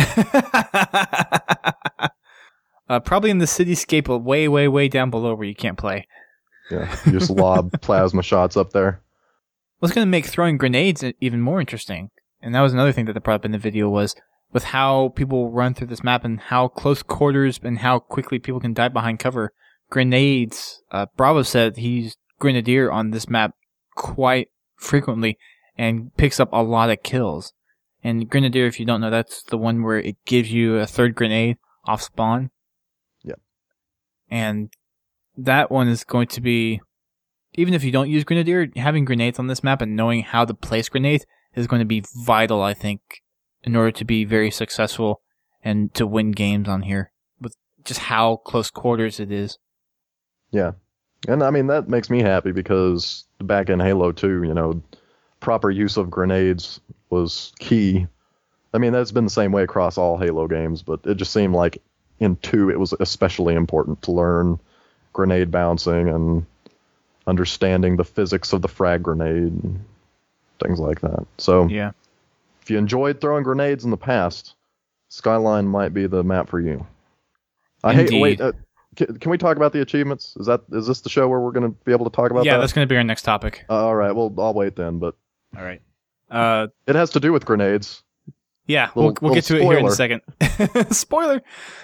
S1: uh, probably in the cityscape, way, way, way down below where you can't play.
S2: Yeah, you just lob plasma shots up there.
S1: What's going to make throwing grenades even more interesting, and that was another thing that they brought up in the video, was with how people run through this map and how close quarters and how quickly people can dive behind cover. Grenades, uh, Bravo said he used Grenadier on this map quite frequently and picks up a lot of kills. And Grenadier, if you don't know, that's the one where it gives you a third grenade off spawn.
S2: Yep.
S1: And that one is going to be, even if you don't use Grenadier, having grenades on this map and knowing how to place grenades is going to be vital, I think, in order to be very successful and to win games on here, with just how close quarters it is.
S2: Yeah. And I mean, that makes me happy because back in Halo two, you know, proper use of grenades was key. I mean, that's been the same way across all Halo games, but it just seemed like in two it was especially important to learn grenade bouncing and understanding the physics of the frag grenade and things like that. So
S1: Yeah.
S2: if you enjoyed throwing grenades in the past, Skyline might be the map for you. I hate
S1: Indeed.
S2: wait. Uh, can, can we talk about the achievements? Is that is this the show where we're going to be able to talk about
S1: yeah,
S2: that?
S1: that's going to be our next topic.
S2: Uh, all right. Well, I'll wait then. But
S1: all right. Uh,
S2: it has to do with grenades.
S1: Yeah,
S2: little,
S1: we'll we'll get to
S2: spoiler.
S1: it here in a second. Spoiler.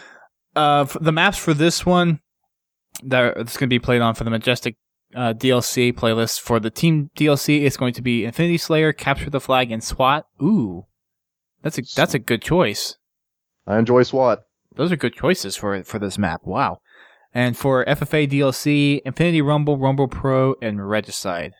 S1: Uh, the maps for this one that it's going to be played on for the Majestic uh, D L C playlist. For the Team D L C, it's going to be Infinity Slayer, Capture the Flag, and SWAT. Ooh, that's a that's a good choice.
S2: I enjoy SWAT.
S1: Those are good choices for for this map. Wow. And for F F A D L C, Infinity Rumble, Rumble Pro, and Regicide.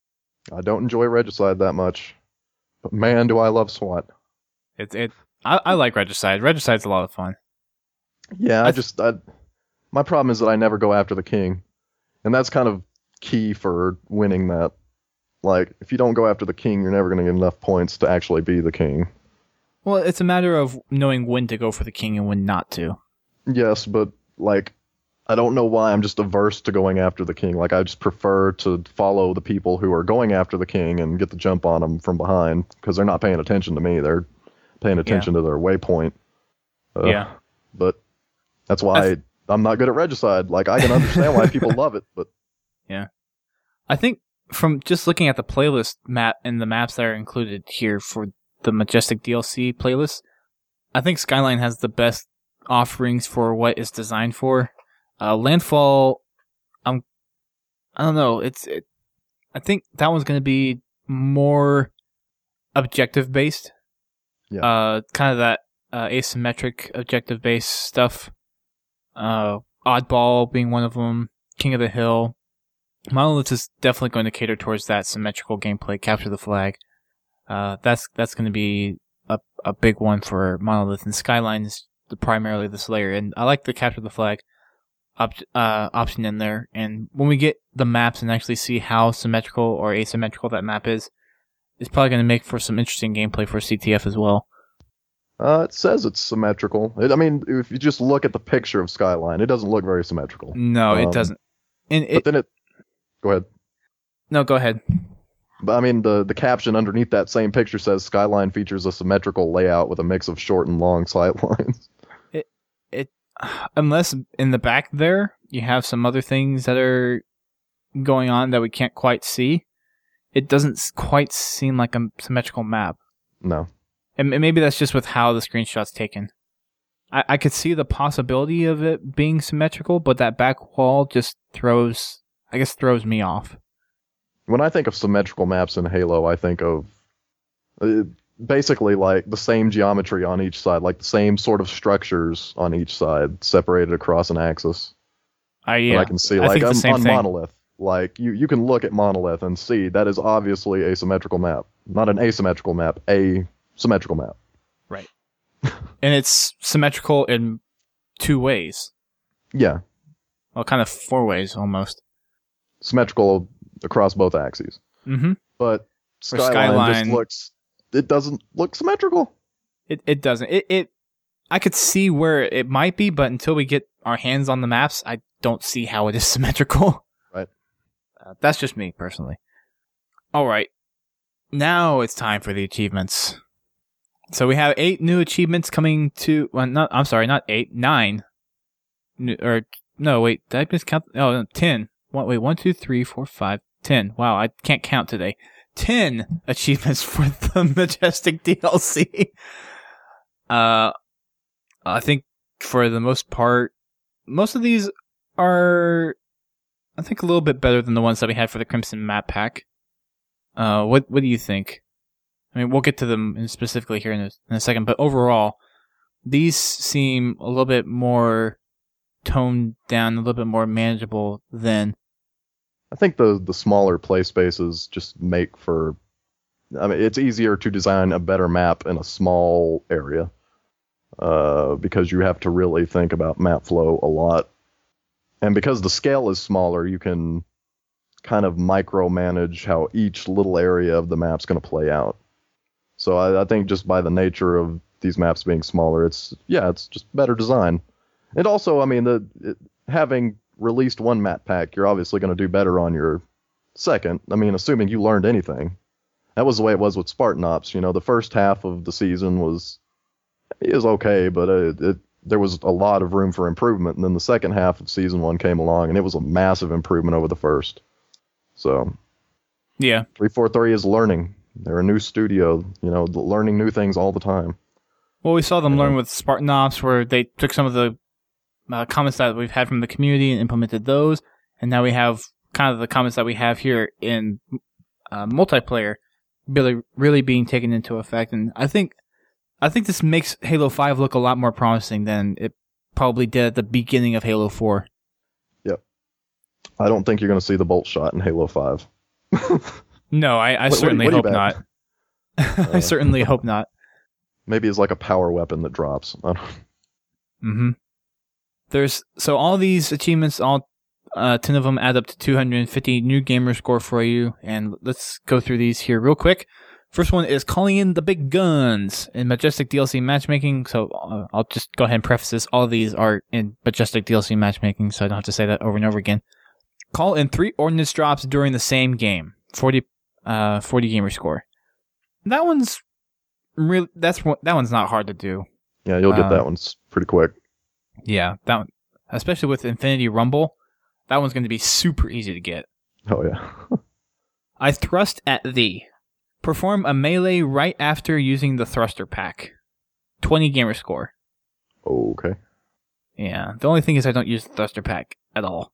S2: I don't enjoy Regicide that much, but man, do I love SWAT.
S1: It it I, I like Regicide. Regicide's a lot of fun.
S2: Yeah, I,
S1: I
S2: just I, my problem is that I never go after the king, and that's kind of key for winning that. Like, if you don't go after the king, you're never going to get enough points to actually be the king.
S1: Well, it's a matter of knowing when to go for the king and when not to.
S2: Yes, but like, I don't know why I'm just averse to going after the king. Like, I just prefer to follow the people who are going after the king and get the jump on them from behind, because they're not paying attention to me. They're paying attention yeah. to their waypoint. Uh,
S1: yeah.
S2: But that's why th- I'm not good at Regicide. Like, I can understand why people love it, but...
S1: Yeah. I think from just looking at the playlist map and the maps that are included here for the Majestic D L C playlist, I think Skyline has the best offerings for what it's designed for. Uh, Landfall, I'm, I don't know, it's, it, I think that one's going to be more objective based.
S2: Yeah.
S1: Uh, kind of that uh, asymmetric objective based stuff. Uh, Oddball being one of them. King of the Hill. Monolith is definitely going to cater towards that symmetrical gameplay. Capture the Flag. Uh, that's that's going to be a a big one for Monolith, and Skyline is the, primarily the Slayer. And I like the Capture the Flag op- uh, option in there. And when we get the maps and actually see how symmetrical or asymmetrical that map is, it's probably going to make for some interesting gameplay for C T F as well.
S2: Uh, it says it's symmetrical. It, I mean, if you just look at the picture of Skyline, it doesn't look very symmetrical.
S1: No,
S2: um,
S1: it doesn't. And it,
S2: but then it... Go ahead.
S1: No, go ahead.
S2: But I mean, the, the caption underneath that same picture says Skyline features a symmetrical layout with a mix of short and long sight lines.
S1: It, it, unless in the back there, you have some other things that are going on that we can't quite see, it doesn't quite seem like a symmetrical map.
S2: No.
S1: And maybe that's just with how the screenshot's taken. I, I could see the possibility of it being symmetrical, but that back wall just throws, I guess, throws me off.
S2: When I think of symmetrical maps in Halo, I think of uh, basically like the same geometry on each side, like the same sort of structures on each side, separated across an axis.
S1: I, yeah.
S2: And I can see,
S1: I
S2: like,
S1: think the same
S2: on
S1: thing.
S2: Monolith, like, you, you can look at Monolith and see that is obviously a symmetrical map. Not an asymmetrical map, a symmetrical map.
S1: Right. And it's symmetrical in two ways.
S2: Yeah.
S1: Well, kind of four ways, almost.
S2: Symmetrical across both axes.
S1: Mm-hmm.
S2: But Skyline,
S1: Skyline
S2: just looks... It doesn't look symmetrical.
S1: It it doesn't. It, it I could see where it might be, but until we get our hands on the maps, I don't see how it is symmetrical.
S2: Right.
S1: Uh, that's just me, personally. All right. Now it's time for the achievements. So we have eight new achievements coming to... Well, not, I'm sorry, not eight, nine. New, or, no, wait, did I just count? Oh, no, ten. One, wait, one, two, three, four, five, ten. Wow, I can't count today. ten achievements for the Majestic D L C. Uh, I think for the most part, most of these are, I think, a little bit better than the ones that we had for the Crimson Map Pack. Uh, what what do you think? I mean, we'll get to them specifically here in a, in a second, but overall, these seem a little bit more toned down, a little bit more manageable than...
S2: I think the the smaller play spaces just make for... I mean, it's easier to design a better map in a small area, uh, because you have to really think about map flow a lot. And because the scale is smaller, you can kind of micromanage how each little area of the map's going to play out. So I, I think just by the nature of these maps being smaller, it's, yeah, it's just better design. And also, I mean, the it, having released one map pack, you're obviously going to do better on your second. I mean, assuming you learned anything. That was the way it was with Spartan Ops. You know, the first half of the season was, it was okay, but it, it there was a lot of room for improvement. And then the second half of season one came along, and it was a massive improvement over the first. So,
S1: yeah,
S2: three forty-three is learning. They're a new studio, you know, learning new things all the time.
S1: Well, we saw them
S2: yeah.
S1: learn with Spartan Ops, where they took some of the uh, comments that we've had from the community and implemented those, and now we have kind of the comments that we have here in uh, multiplayer really, really being taken into effect. And I think, I think this makes Halo five look a lot more promising than it probably did at the beginning of Halo four.
S2: Yep. I don't think you're going to see the bolt shot in Halo five.
S1: No, I, I
S2: what,
S1: certainly
S2: what, what
S1: hope not. uh, I certainly hope not.
S2: Maybe it's like a power weapon that drops.
S1: Mm-hmm. There's so all these achievements, all uh, ten of them add up to two hundred fifty new gamer score for you, and let's go through these here real quick. First one is calling in the big guns in Majestic D L C matchmaking. So uh, I'll just go ahead and preface this. All of these are in Majestic D L C matchmaking, so I don't have to say that over and over again. Call in three ordnance drops during the same game. forty, uh, forty gamer score. That one's really, that's one, that one's not hard to do.
S2: Yeah, you'll get
S1: uh,
S2: that one pretty quick.
S1: Yeah, that one, especially with Infinity Rumble, that one's going to be super easy to get.
S2: Oh, yeah.
S1: I thrust at thee. Perform a melee right after using the thruster pack. twenty gamer score.
S2: Okay.
S1: Yeah, the only thing is I don't use the thruster pack at all.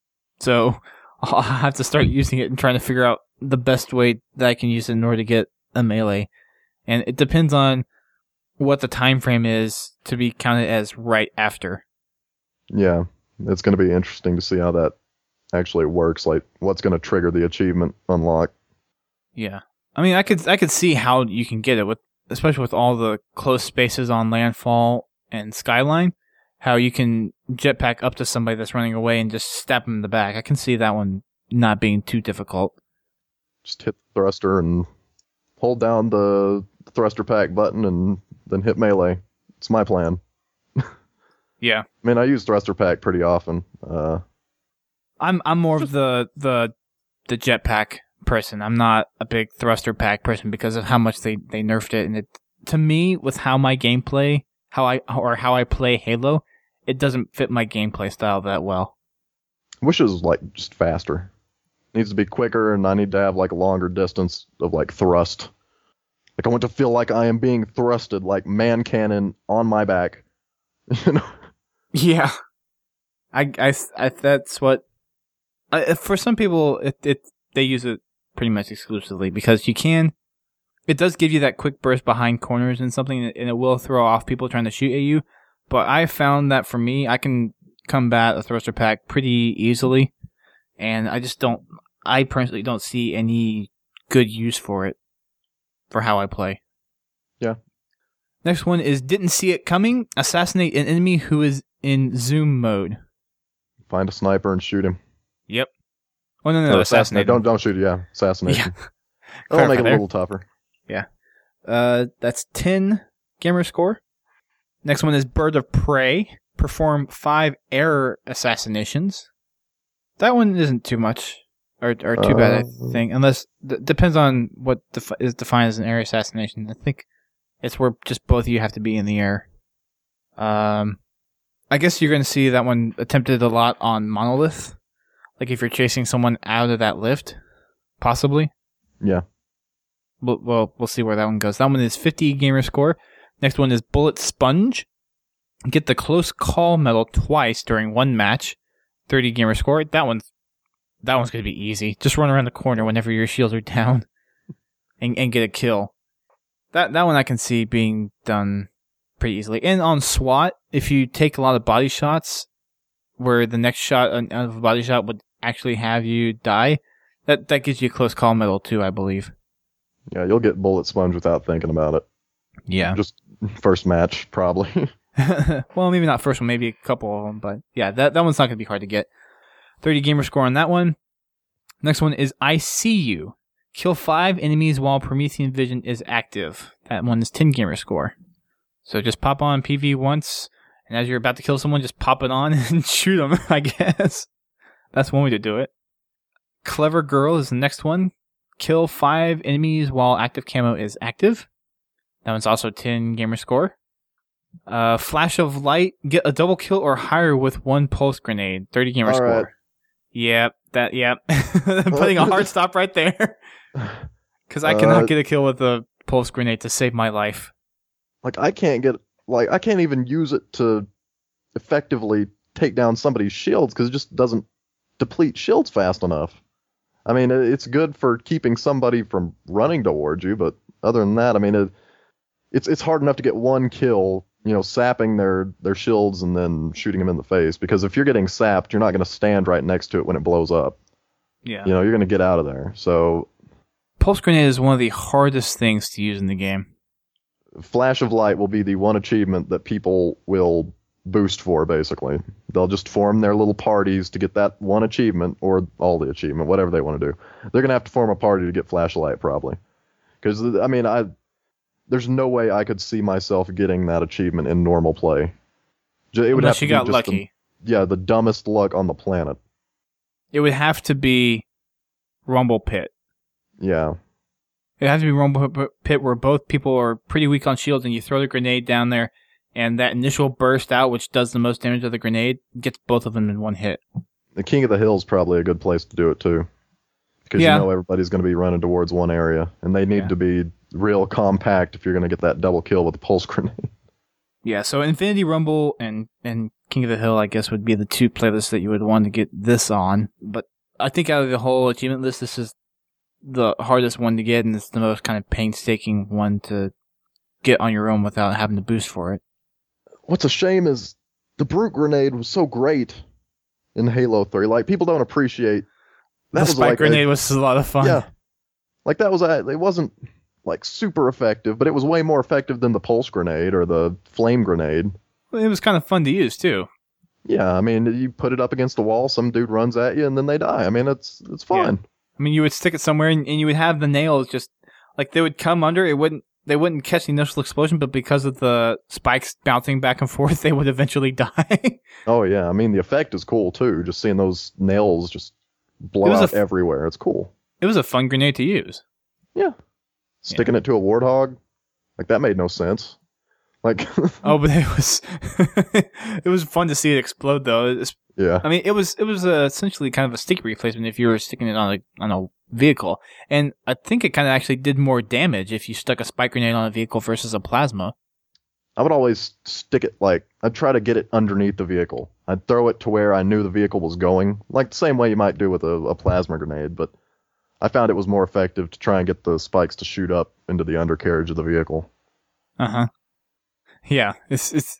S1: So I'll have to start using it and trying to figure out the best way that I can use it in order to get a melee. And it depends on what the time frame is to be counted as right after.
S2: Yeah, it's going to be interesting to see how that actually works. Like, what's going to trigger the achievement unlock?
S1: Yeah, I mean, I could I could see how you can get it with, especially with all the close spaces on Landfall and Skyline. How you can jetpack up to somebody that's running away and just stab them in the back. I can see that one not being too difficult.
S2: Just hit the thruster and hold down the thruster pack button and then hit melee. It's my plan.
S1: Yeah.
S2: I mean, I use thruster pack pretty often. Uh,
S1: I'm I'm more of the the the jetpack person. I'm not a big thruster pack person because of how much they, they nerfed it. And it, to me, with how my gameplay, how I or how I play Halo, it doesn't fit my gameplay style that well.
S2: wish it was like just faster. It needs to be quicker, and I need to have like a longer distance of like thrust. Like I want to feel like I am being thrusted, like man cannon on my back. You know.
S1: Yeah, I, I, I that's what. Uh, for some people, it, it they use it pretty much exclusively because you can. It does give you that quick burst behind corners and something, and it will throw off people trying to shoot at you. But I found that for me, I can combat a thruster pack pretty easily, and I just don't. I personally don't see any good use for it for how I play.
S2: Yeah.
S1: Next one is didn't see it coming. Assassinate an enemy who is in zoom mode.
S2: Find a sniper and shoot him.
S1: Yep. Oh no no, no
S2: Or
S1: assassinate.
S2: Don't don't shoot. Yeah, assassination.
S1: Yeah.
S2: That'll make it a
S1: there.
S2: little tougher.
S1: Yeah. Uh, that's ten gamer score. Next one is Bird of Prey. Perform five error assassinations. That one isn't too much, or or too uh, bad, I think. Unless d- depends on what defi- is defined as an error assassination. I think it's where just both of you have to be in the air. Um, I guess you're going to see that one attempted a lot on Monolith. Like if you're chasing someone out of that lift, possibly.
S2: Yeah.
S1: Well, well, we'll see where that one goes. That one is fifty gamer score. Next one is Bullet Sponge. Get the close call medal twice during one match. thirty gamer score. That one's that one's gonna be easy. Just run around the corner whenever your shields are down, and and get a kill. That that one I can see being done pretty easily. And on SWAT, if you take a lot of body shots, where the next shot of a body shot would actually have you die, that that gives you a close call medal too, I believe.
S2: Yeah, you'll get Bullet Sponge without thinking about it.
S1: Yeah.
S2: Just first match, probably.
S1: Well, maybe not first one, maybe a couple of them, but yeah, that, that one's not going to be hard to get. thirty gamer score on that one. Next one is I See You. Kill five enemies while Promethean Vision is active. That one is ten gamer score. So just pop on P V once, and as you're about to kill someone, just pop it on and shoot them, I guess. That's one way to do it. Clever Girl is the next one. Kill five enemies while active camo is active. That one's also ten gamer score. Uh, flash of light, get a double kill or higher with one pulse grenade. thirty gamer
S2: All
S1: score.
S2: right.
S1: Yep, that. Yep. I'm putting a hard stop right there because I cannot
S2: Uh,
S1: get a kill with a pulse grenade to save my life.
S2: Like I can't get like I can't even use it to effectively take down somebody's shields because it just doesn't deplete shields fast enough. I mean, it- it's good for keeping somebody from running towards you, but other than that, I mean, it, it's it's hard enough to get one kill, you know, sapping their their shields and then shooting them in the face. Because if you're getting sapped, you're not going to stand right next to it when it blows up.
S1: Yeah.
S2: You know, you're going to get out of there. So,
S1: Pulse grenade is one of the hardest things to use in the game.
S2: Flash of Light will be the one achievement that people will boost for, basically. They'll just form their little parties to get that one achievement, or all the achievement, whatever they want to do. They're going to have to form a party to get Flash of Light, probably. Because, I mean, I there's no way I could see myself getting that achievement in normal play. It would
S1: Unless
S2: have to
S1: you
S2: be
S1: got
S2: just
S1: lucky.
S2: The, yeah, the dumbest luck on the planet.
S1: It would have to be Rumble Pit.
S2: Yeah.
S1: It has to be Rumble Pit where both people are pretty weak on shields and you throw the grenade down there and that initial burst out, which does the most damage of the grenade, gets both of them in one hit.
S2: The King of the Hill is probably a good place to do it, too. Because
S1: Yeah.
S2: you know everybody's going to be running towards one area, and they need
S1: Yeah.
S2: to be real compact if you're going to get that double kill with the pulse grenade.
S1: Yeah, so Infinity Rumble and, and King of the Hill, I guess, would be the two playlists that you would want to get this on. But I think out of the whole achievement list, this is the hardest one to get, and it's the most kind of painstaking one to get on your own without having to boost for it.
S2: What's a shame is the Brute Grenade was so great in Halo three. Like, people don't appreciate... That
S1: the
S2: was
S1: spike
S2: like
S1: grenade
S2: a,
S1: was a lot of fun.
S2: Yeah. Like, that was... A, it wasn't, like, super effective, but it was way more effective than the Pulse Grenade or the Flame Grenade.
S1: It was kind of fun to use, too.
S2: Yeah, I mean, you put it up against a wall, some dude runs at you, and then they die. I mean, it's it's fun.
S1: I mean, you would stick it somewhere, and, and you would have the nails just... Like, they would come under, it wouldn't... They wouldn't catch the initial explosion, but because of the spikes bouncing back and forth, they would eventually die.
S2: Oh, yeah. I mean, the effect is cool, too. Just seeing those nails just blow
S1: It was a
S2: out
S1: f-
S2: everywhere. It's cool.
S1: It was a fun grenade to use.
S2: Yeah. Sticking it to a warthog? Like, that made no sense. Like,
S1: Oh, but it was it was fun to see it explode, though. It's,
S2: yeah.
S1: I mean, it was it was uh, essentially kind of a sticky replacement if you were sticking it on a on a vehicle, and I think it kind of actually did more damage if you stuck a spike grenade on a vehicle versus a plasma.
S2: I would always stick it, like, I'd try to get it underneath the vehicle. I'd throw it to where I knew the vehicle was going, like the same way you might do with a, a plasma grenade, but I found it was more effective to try and get the spikes to shoot up into the undercarriage of the vehicle.
S1: Uh huh. Yeah, it's it's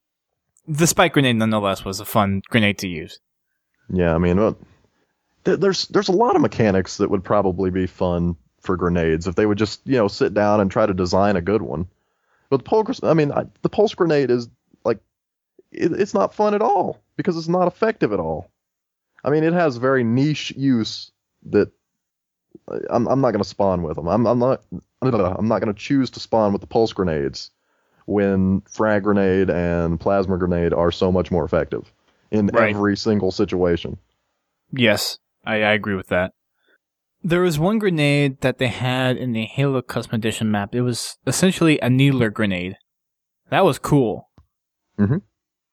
S1: the spike grenade nonetheless was a fun grenade to use.
S2: Yeah, I mean, uh, th- there's there's a lot of mechanics that would probably be fun for grenades if they would just, you know, sit down and try to design a good one. But the pulse, I mean, I, the pulse grenade is like, it, it's not fun at all because it's not effective at all. I mean, it has very niche use that I'm I'm not going to spawn with them. I'm I'm not I'm not going to choose to spawn with the pulse grenades when frag grenade and plasma grenade are so much more effective in
S1: Right.
S2: every single situation.
S1: Yes, I, I agree with that. There was one grenade that they had in the Halo Custom Edition map. It was essentially a needler grenade. That was cool.
S2: Mhm.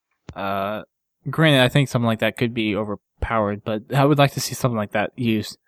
S1: Uh, granted, I think something like that could be overpowered, but I would like to see something like that used.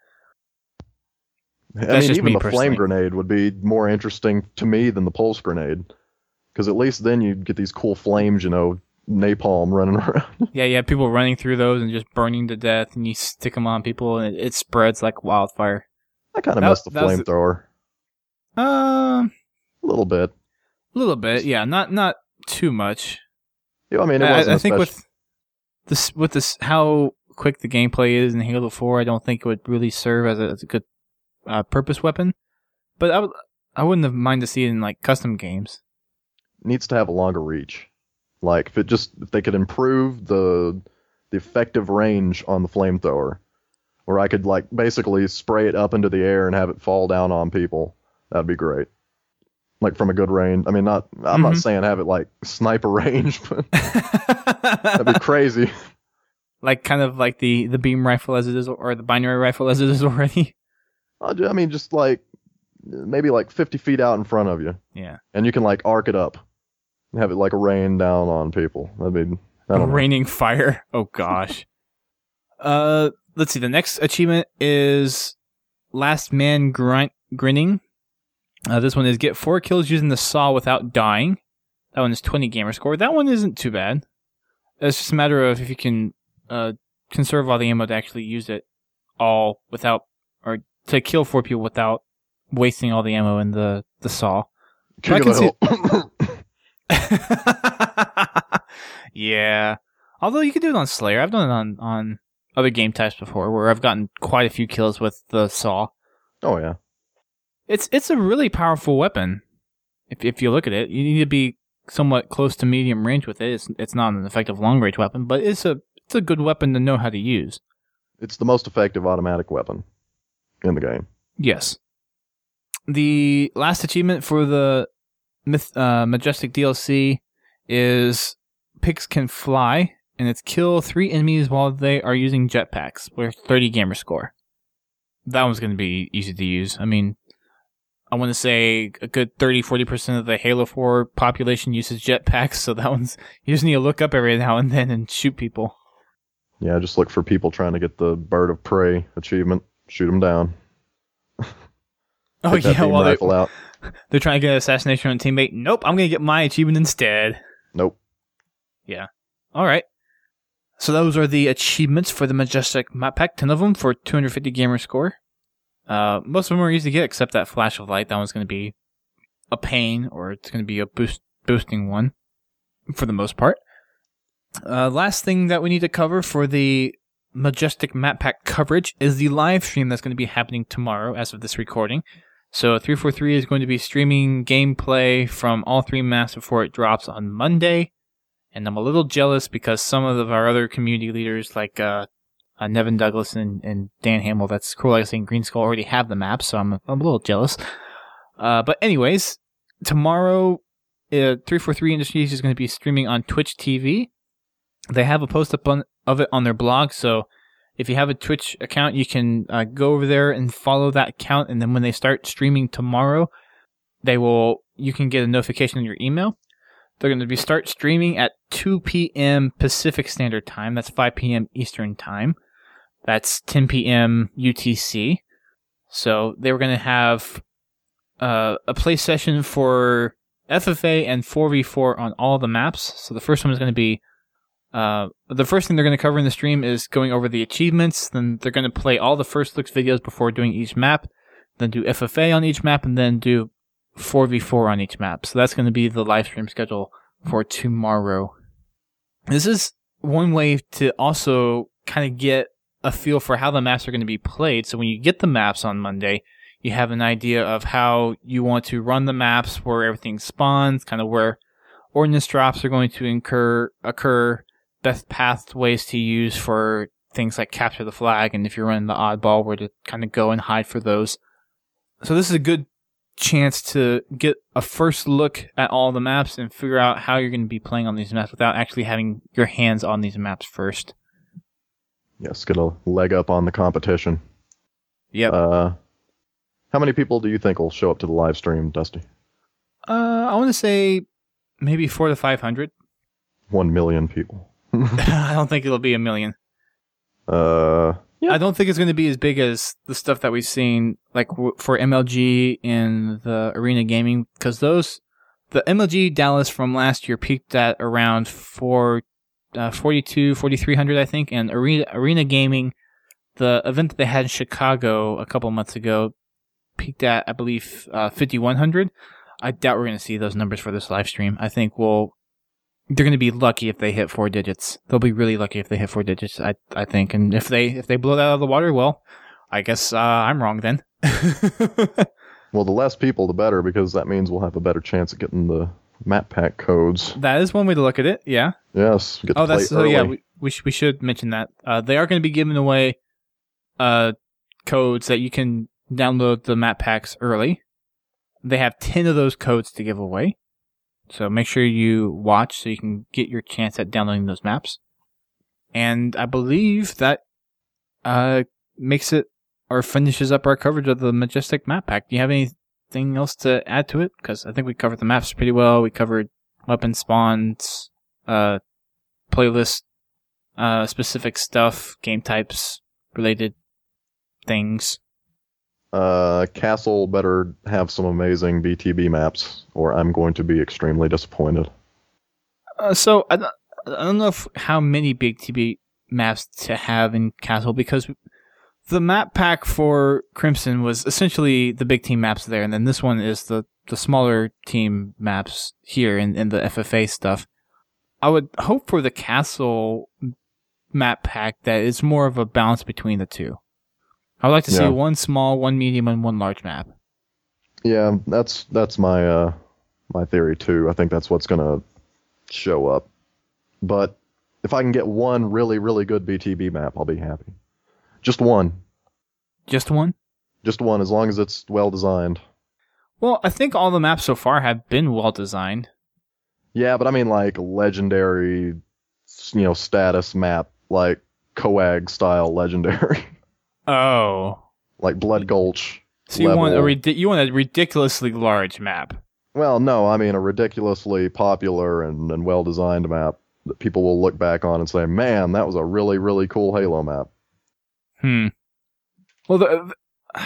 S2: I
S1: That's
S2: mean,
S1: just
S2: even
S1: me
S2: the
S1: personally.
S2: flame grenade would be more interesting to me than the pulse grenade. Because at least then you'd get these cool flames, you know, napalm running around.
S1: Yeah, you have people running through those and just burning to death, and you stick them on people, and it, it spreads like wildfire.
S2: I kind of
S1: That-
S2: miss the
S1: that was-
S2: flamethrower.
S1: Um,
S2: A little bit.
S1: a little bit, yeah, not not too much.
S2: Yeah, I mean, it
S1: I,
S2: wasn't
S1: I think
S2: especially-
S1: with this, with this, how quick the gameplay is in Halo four, I don't think it would really serve as a, as a good uh, purpose weapon. But I would, I wouldn't have mind to see it in like custom games.
S2: needs to have a longer reach. Like if it just if they could improve the the effective range on the flamethrower, where I could like basically spray it up into the air and have it fall down on people, that'd be great. Like from a good range. I mean, not I'm not
S1: Mhm.
S2: saying have it like sniper range, but that'd be crazy.
S1: Like kind of like the, the beam rifle as it is, or the binary rifle as it is already.
S2: I ju- I mean, just like maybe like fifty feet out in front of you,
S1: Yeah.
S2: and you can like arc it up, Have it like rain down on people. I mean, I don't know.
S1: Raining fire. Oh gosh. uh, let's see. The next achievement is Last Man Grunt Grinning. Uh, this one is get four kills using the saw without dying. That one is twenty gamer score. That one isn't too bad. It's just a matter of if you can uh, conserve all the ammo to actually use it all without, or to kill four people without wasting all the ammo in the, the saw.
S2: King of
S1: see-
S2: the hill.
S1: Yeah. Although you could do it on Slayer. I've done it on, on other game types before where I've gotten quite a few kills with the saw.
S2: Oh, yeah.
S1: It's it's a really powerful weapon. If if you look at it, you need to be somewhat close to medium range with it. It's it's not an effective long range weapon, but it's a it's a good weapon to know how to use.
S2: It's the most effective automatic weapon in the game.
S1: Yes. The last achievement for the Myth, uh, Majestic D L C is Pigs Can Fly, and it's kill three enemies while they are using jetpacks with thirty gamer score. That one's going to be easy to use. I mean, I want to say a good thirty to forty percent of the Halo four population uses jetpacks, so that one's, you just need to look up every now and then and shoot people.
S2: Yeah, just look for people trying to get the Bird of Prey achievement. Shoot them down.
S1: Oh,
S2: Get that
S1: yeah,
S2: beam
S1: well,
S2: rifle out.
S1: they're trying to get an assassination on a teammate. Nope, I'm going to get my achievement instead.
S2: Nope.
S1: Yeah. All right. So those are the achievements for the Majestic Map Pack. ten of them for two hundred fifty gamer score. Uh, most of them are easy to get, except that Flash of Light. That one's going to be a pain, or it's going to be a boost boosting one for the most part. Uh, last thing that we need to cover for the Majestic Map Pack coverage is the live stream that's going to be happening tomorrow as of this recording. So three forty-three is going to be streaming gameplay from all three maps before it drops on Monday. And I'm a little jealous because some of our other community leaders, like uh, uh, Nevin Douglas and, and Dan Hamill, that's Cruel Legacy and Green Skull, already have the maps, so I'm, I'm a little jealous. Uh, but anyways, tomorrow, uh, three forty-three Industries is going to be streaming on Twitch T V. They have a post up on, of it on their blog, so if you have a Twitch account, you can uh, go over there and follow that account, and then when they start streaming tomorrow, they will you can get a notification in your email. They're going to be start streaming at two p.m. Pacific Standard Time. That's five p.m. Eastern Time. That's ten p.m. U T C. So they were going to have uh, a play session for F F A and four v four on all the maps. So the first one is going to be uh, the first thing they're going to cover in the stream is going over the achievements. Then they're going to play all the first looks videos before doing each map. Then do F F A on each map, and then do four v four on each map. So that's going to be the live stream schedule for tomorrow. This is one way to also kind of get a feel for how the maps are going to be played. So when you get the maps on Monday, you have an idea of how you want to run the maps, where everything spawns, kind of where ordnance drops are going to incur, occur, best pathways to use for things like capture the flag, and if you're running the oddball, where to kind of go and hide for those. So this is a good chance to get a first look at all the maps and figure out how you're going to be playing on these maps without actually having your hands on these maps first.
S2: Yes, get a leg up on the competition.
S1: Yep.
S2: Uh, how many people do you think will show up to the live stream, Dusty?
S1: Uh, I want to say maybe four to five hundred.
S2: One million people.
S1: I don't think it'll be a million.
S2: Uh, yeah.
S1: I don't think it's going to be as big as the stuff that we've seen, like w- for M L G and the Arena Gaming, because those, the M L G Dallas from last year peaked at around four, uh, forty-two, forty-three hundred, I think, and Arena Arena Gaming, the event that they had in Chicago a couple months ago, peaked at, I believe, uh, fifty-one hundred. I doubt we're going to see those numbers for this live stream. I think we'll, they're going to be lucky if they hit four digits. They'll be really lucky if they hit four digits, I I think. And if they if they blow that out of the water, well, I guess uh, I'm wrong then.
S2: Well, the less people, the better, because that means we'll have a better chance at getting the map pack codes.
S1: That is one way to look at it, yeah.
S2: Yes. Get to
S1: Oh,
S2: play
S1: that's so
S2: early.
S1: yeah. We we, sh- we should mention that uh, they are going to be giving away uh codes that you can download the map packs early. They have ten of those codes to give away. So make sure you watch so you can get your chance at downloading those maps. And I believe that uh, makes it or finishes up our coverage of the Majestic Map Pack. Do you have anything else to add to it? Because I think we covered the maps pretty well. We covered weapon spawns, uh, playlist, uh, specific stuff, game types, related things.
S2: Uh, Castle better have some amazing B T B maps, or I'm going to be extremely disappointed.
S1: Uh, so I, don't- I don't know if, how many big T B maps to have in Castle, because the map pack for Crimson was essentially the big team maps there, and then this one is the, the smaller team maps here in, in the F F A stuff. I would hope for the Castle map pack that it's more of a balance between the two. I would like to see
S2: Yeah.
S1: one small, one medium, and one large map.
S2: Yeah, that's that's my uh, my theory too. I think that's what's gonna show up. But if I can get one really, really good B T B map, I'll be happy. Just one.
S1: Just one?
S2: Just one, as long as it's well designed.
S1: Well, I think all the maps so far have been well designed.
S2: Yeah, but I mean like legendary, you know, status map, like Coag style legendary,
S1: Oh.
S2: like Blood Gulch.
S1: So you want a
S2: level.
S1: ridi- you want a ridiculously large map.
S2: Well, no, I mean a ridiculously popular and, and well designed map that people will look back on and say, man, that was a really, really cool Halo map.
S1: Hmm. Well, the, the,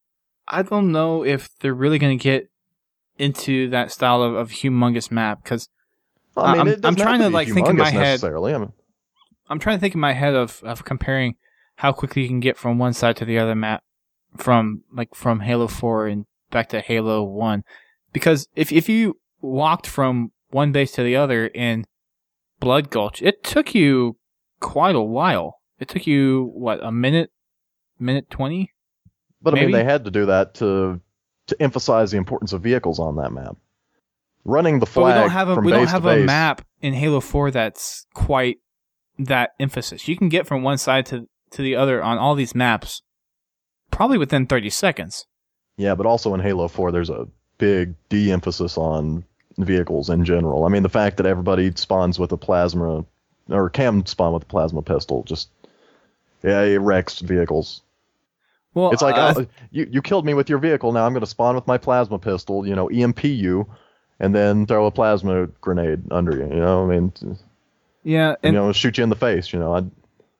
S1: I don't know if they're really going to get into that style of, of humongous map, because
S2: I mean,
S1: I'm-
S2: it doesn't
S1: I'm trying
S2: have
S1: to,
S2: be
S1: like, think in my
S2: humongous
S1: head-
S2: necessarily. I mean,
S1: I'm trying to think in my head of, of comparing how quickly you can get from one side to the other map, from like from Halo four and back to Halo one, because if if you walked from one base to the other in Blood Gulch, it took you quite a while. It took you what, a minute, minute twenty?
S2: but I mean,
S1: maybe?
S2: they had to do that to to emphasize the importance of vehicles on that map. Running the
S1: But
S2: flag
S1: we don't have a
S2: from
S1: we
S2: base
S1: don't have
S2: to
S1: a
S2: base,
S1: map in Halo four that's quite that emphasis. You can get from one side to to the other on all these maps probably within thirty seconds.
S2: Yeah, but also in Halo four, there's a big de-emphasis on vehicles in general. I mean, the fact that everybody spawns with a plasma, or can spawn with a plasma pistol, just, yeah, it wrecks vehicles.
S1: Well,
S2: It's like,
S1: uh,
S2: oh, you, you killed me with your vehicle, now I'm going to spawn with my plasma pistol, you know, E M P you, and then throw a plasma grenade under you, you know? I mean,
S1: yeah, and
S2: you know, shoot you in the face, you know? I'd,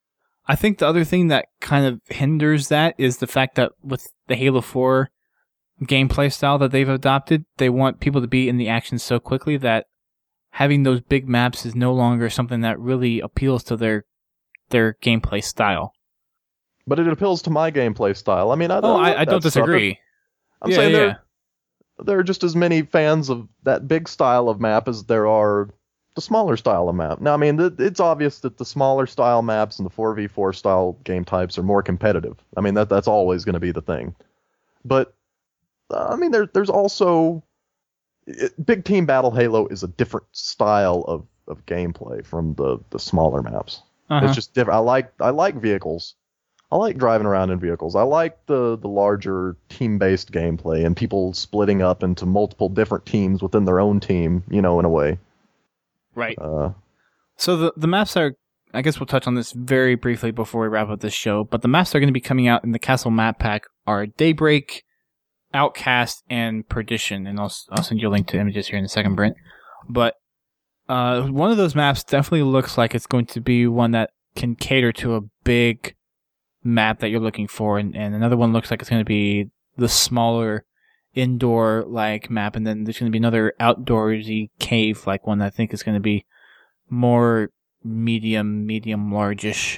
S1: I think the other thing that kind of hinders that is the fact that with the Halo four gameplay style that they've adopted, they want people to be in the action so quickly that having those big maps is no longer something that really appeals to their their gameplay style.
S2: but it appeals to my gameplay style. I mean, I,
S1: Oh,
S2: I,
S1: I, I don't disagree.
S2: I'm
S1: yeah,
S2: saying
S1: yeah.
S2: there, there are just as many fans of that big style of map as there are the smaller style of map. Now, I mean, th- it's obvious that the smaller style maps and the four v four style game types are more competitive. I mean, that that's always going to be the thing. But, uh, I mean, there, there's also... It, Big Team Battle Halo is a different style of, of gameplay from the, the smaller maps.
S1: Uh-huh.
S2: It's just different. I like I like vehicles. I like driving around in vehicles. I like the, the larger team-based gameplay and people splitting up into multiple different teams within their own team, you know, in a way.
S1: Right.
S2: Uh,
S1: So the the maps are, I guess we'll touch on this very briefly before we wrap up this show, but the maps that are going to be coming out in the Castle map pack are Daybreak, Outcast, and Perdition, and I'll, I'll send you a link to images here in a second, Brent. But uh, one of those maps definitely looks like it's going to be one that can cater to a big map that you're looking for, and, and another one looks like it's going to be the smaller indoor-like map, and then there's going to be another outdoorsy cave-like one that I think is going to be more medium, medium-large-ish.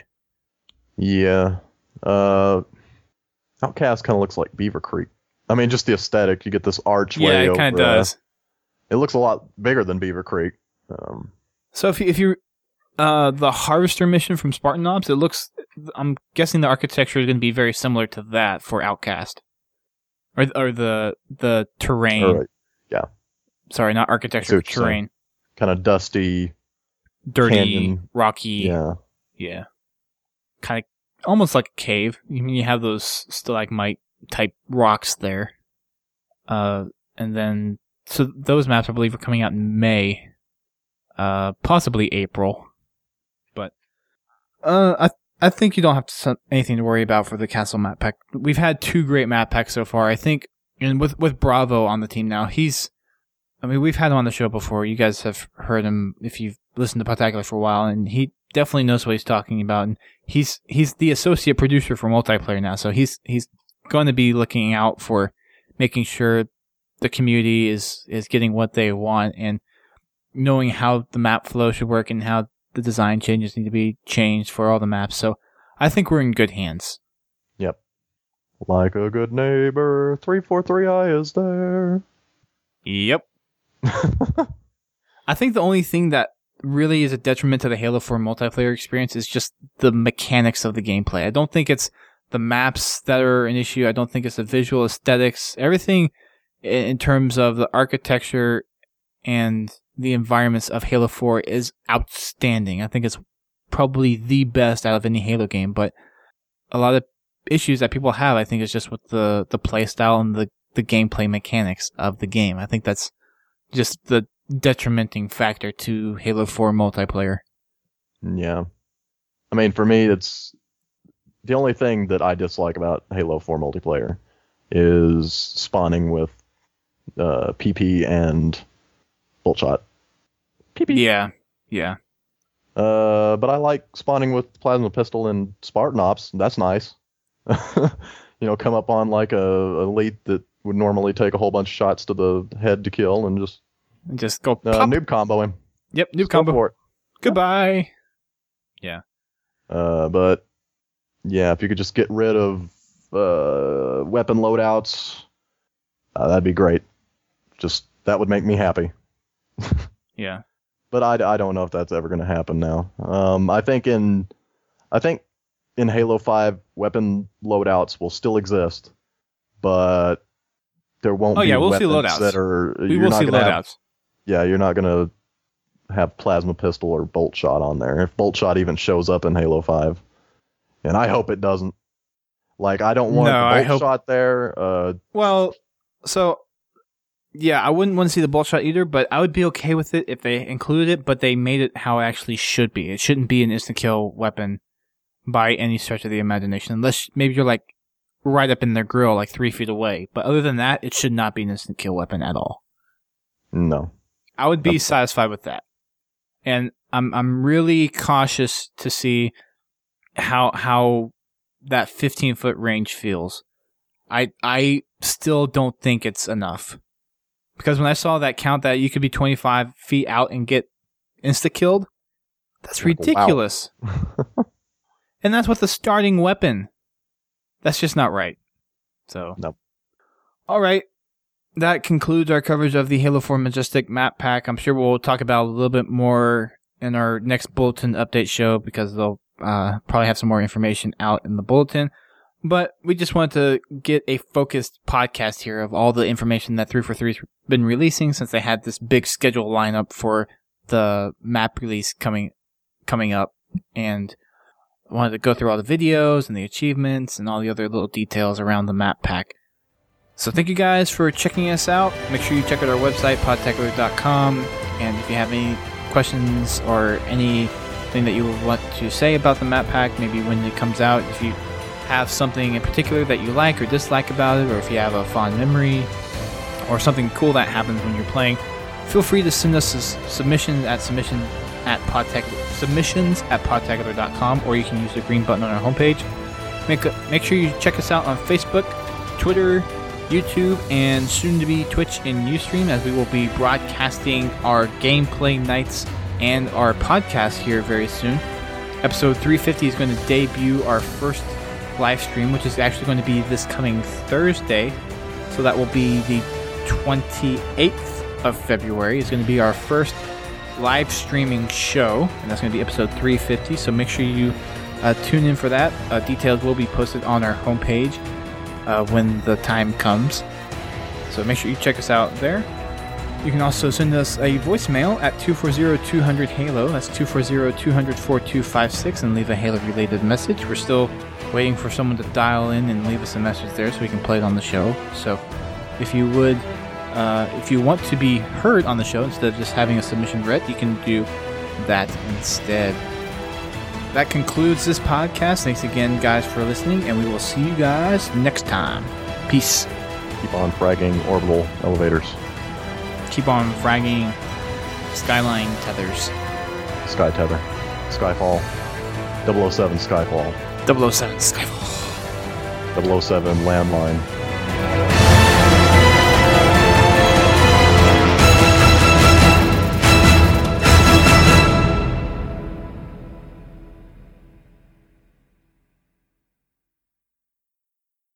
S2: yeah. Uh, Outcast kind of looks like Beaver Creek. I mean, just the aesthetic. You get this archway.
S1: Yeah, it kind of
S2: over, uh,
S1: does.
S2: it looks a lot bigger than Beaver Creek. Um,
S1: So if you, if you uh, the Harvester mission from Spartan Ops, it looks. I'm guessing the architecture is going to be very similar to that for Outcast, or or the the terrain.
S2: all right. Yeah.
S1: Sorry, not
S2: I see
S1: architecture,
S2: what you're saying.
S1: terrain.
S2: Kind of dusty.
S1: Dirty,
S2: Canyon.
S1: rocky.
S2: Yeah.
S1: Yeah. Kind of almost like a cave. You mean you have those stalagmite type rocks there. Uh, and then so those maps I believe are coming out in May, uh, possibly April. But uh, I I think you don't have to, anything to worry about for the Castle map pack. We've had two great map packs so far. I think, and with with Bravo on the team now, he's I mean, we've had him on the show before. You guys have heard him if you've listened to Podtacular for a while, and he definitely knows what he's talking about. And he's he's the associate producer for multiplayer now, so he's he's going to be looking out for making sure the community is is getting what they want and knowing how the map flow should work and how the design changes need to be changed for all the maps. So I think we're in good hands.
S2: Yep. Like a good neighbor, three forty-three I is there.
S1: Yep. I think the only thing that really is a detriment to the Halo four multiplayer experience is just the mechanics of the gameplay. I don't think it's the maps that are an issue. I don't think it's the visual aesthetics. Everything in terms of the architecture and the environments of Halo four is outstanding. I think it's probably the best out of any Halo game, but a lot of issues that people have, I think, is just with the, the play style and the, the gameplay mechanics of the game. I think that's just the detrimenting factor to Halo four multiplayer.
S2: Yeah. I mean, for me, it's the only thing that I dislike about Halo four multiplayer is spawning with uh, P P and bolt shot. P P.
S1: Yeah, yeah.
S2: Uh, but I like spawning with plasma pistol and Spartan Ops. That's nice. You know, come up on like a, a elite that would normally take a whole bunch of shots to the head to kill and just
S1: just go
S2: uh,
S1: pop.
S2: noob combo him.
S1: Yep, noob
S2: Just
S1: combo.
S2: Go for it.
S1: Goodbye. Yeah.
S2: Uh, but yeah, if you could just get rid of uh, weapon loadouts, uh, that'd be great. Just that would make me happy.
S1: Yeah.
S2: But I, I don't know if that's ever going to happen now. Um, I think in I think in Halo five, weapon loadouts will still exist, but there won't
S1: oh,
S2: be
S1: yeah, we'll see
S2: weapons
S1: loadouts.
S2: that are.
S1: We
S2: you're
S1: will
S2: not
S1: see
S2: gonna
S1: loadouts.
S2: Have, yeah, you're not going to have plasma pistol or bolt shot on there. If bolt shot even shows up in Halo five, and I hope it doesn't. Like, I don't want
S1: No,
S2: the
S1: I
S2: bolt
S1: hope-
S2: shot there. Uh,
S1: Well, so yeah, I wouldn't want to see the bolt shot either, but I would be okay with it if they included it, but they made it how it actually should be. It shouldn't be an instant kill weapon by any stretch of the imagination, unless maybe you're like right up in their grill, like three feet away. But other than that, it should not be an instant kill weapon at all.
S2: no.
S1: I would be
S2: Yep.
S1: satisfied with that. And I'm I'm really cautious to see how how that fifteen foot range feels. I I still don't think it's enough. Because when I saw that count that you could be twenty-five feet out and get insta killed, that's
S2: Like, wow.
S1: ridiculous. And that's with the starting weapon. That's just not right. So,
S2: Nope.
S1: All right. That concludes our coverage of the Halo four Majestic map pack. I'm sure we'll talk about a little bit more in our next bulletin update show because they'll uh, probably have some more information out in the bulletin. But we just wanted to get a focused podcast here of all the information that three forty-three's been releasing since they had this big schedule lineup for the map release coming coming up. And I wanted to go through all the videos and the achievements and all the other little details around the map pack. So thank you guys for checking us out. Make sure you check out our website, podtacular dot com. And if you have any questions or anything that you want to say about the map pack, maybe when it comes out, if you have something in particular that you like or dislike about it, or if you have a fond memory or something cool that happens when you're playing, feel free to send us a submission at submission at podtacular, submissions at podtacular dot com, or you can use the green button on our homepage. Make, a, make sure you check us out on Facebook, Twitter, YouTube, and soon to be Twitch and Ustream, as we will be broadcasting our gameplay nights and our podcast here very soon. Episode three fifty is going to debut our first live stream, which is actually going to be this coming Thursday. So that will be the twenty-eighth of February. It's going to be our first live streaming show, and that's going to be episode three fifty. So make sure you uh, tune in for that. Uh, details will be posted on our homepage Uh, when the time comes. So make sure you check us out there. You can also send us a voicemail at two four zero, two hundred, HALO. That's two four zero, two hundred, four two five six and leave a Halo-related message. We're still waiting for someone to dial in and leave us a message there so we can play it on the show. So if you would, uh, if you want to be heard on the show instead of just having a submission read, you can do that instead. That concludes this podcast. Thanks again, guys, for listening, and we will see you guys next time. Peace.
S2: Keep on fragging orbital elevators.
S1: keep on fragging Skyline tethers.
S2: Sky Tether. Skyfall. double oh seven Skyfall.
S1: double oh seven Skyfall.
S2: double oh seven Landline.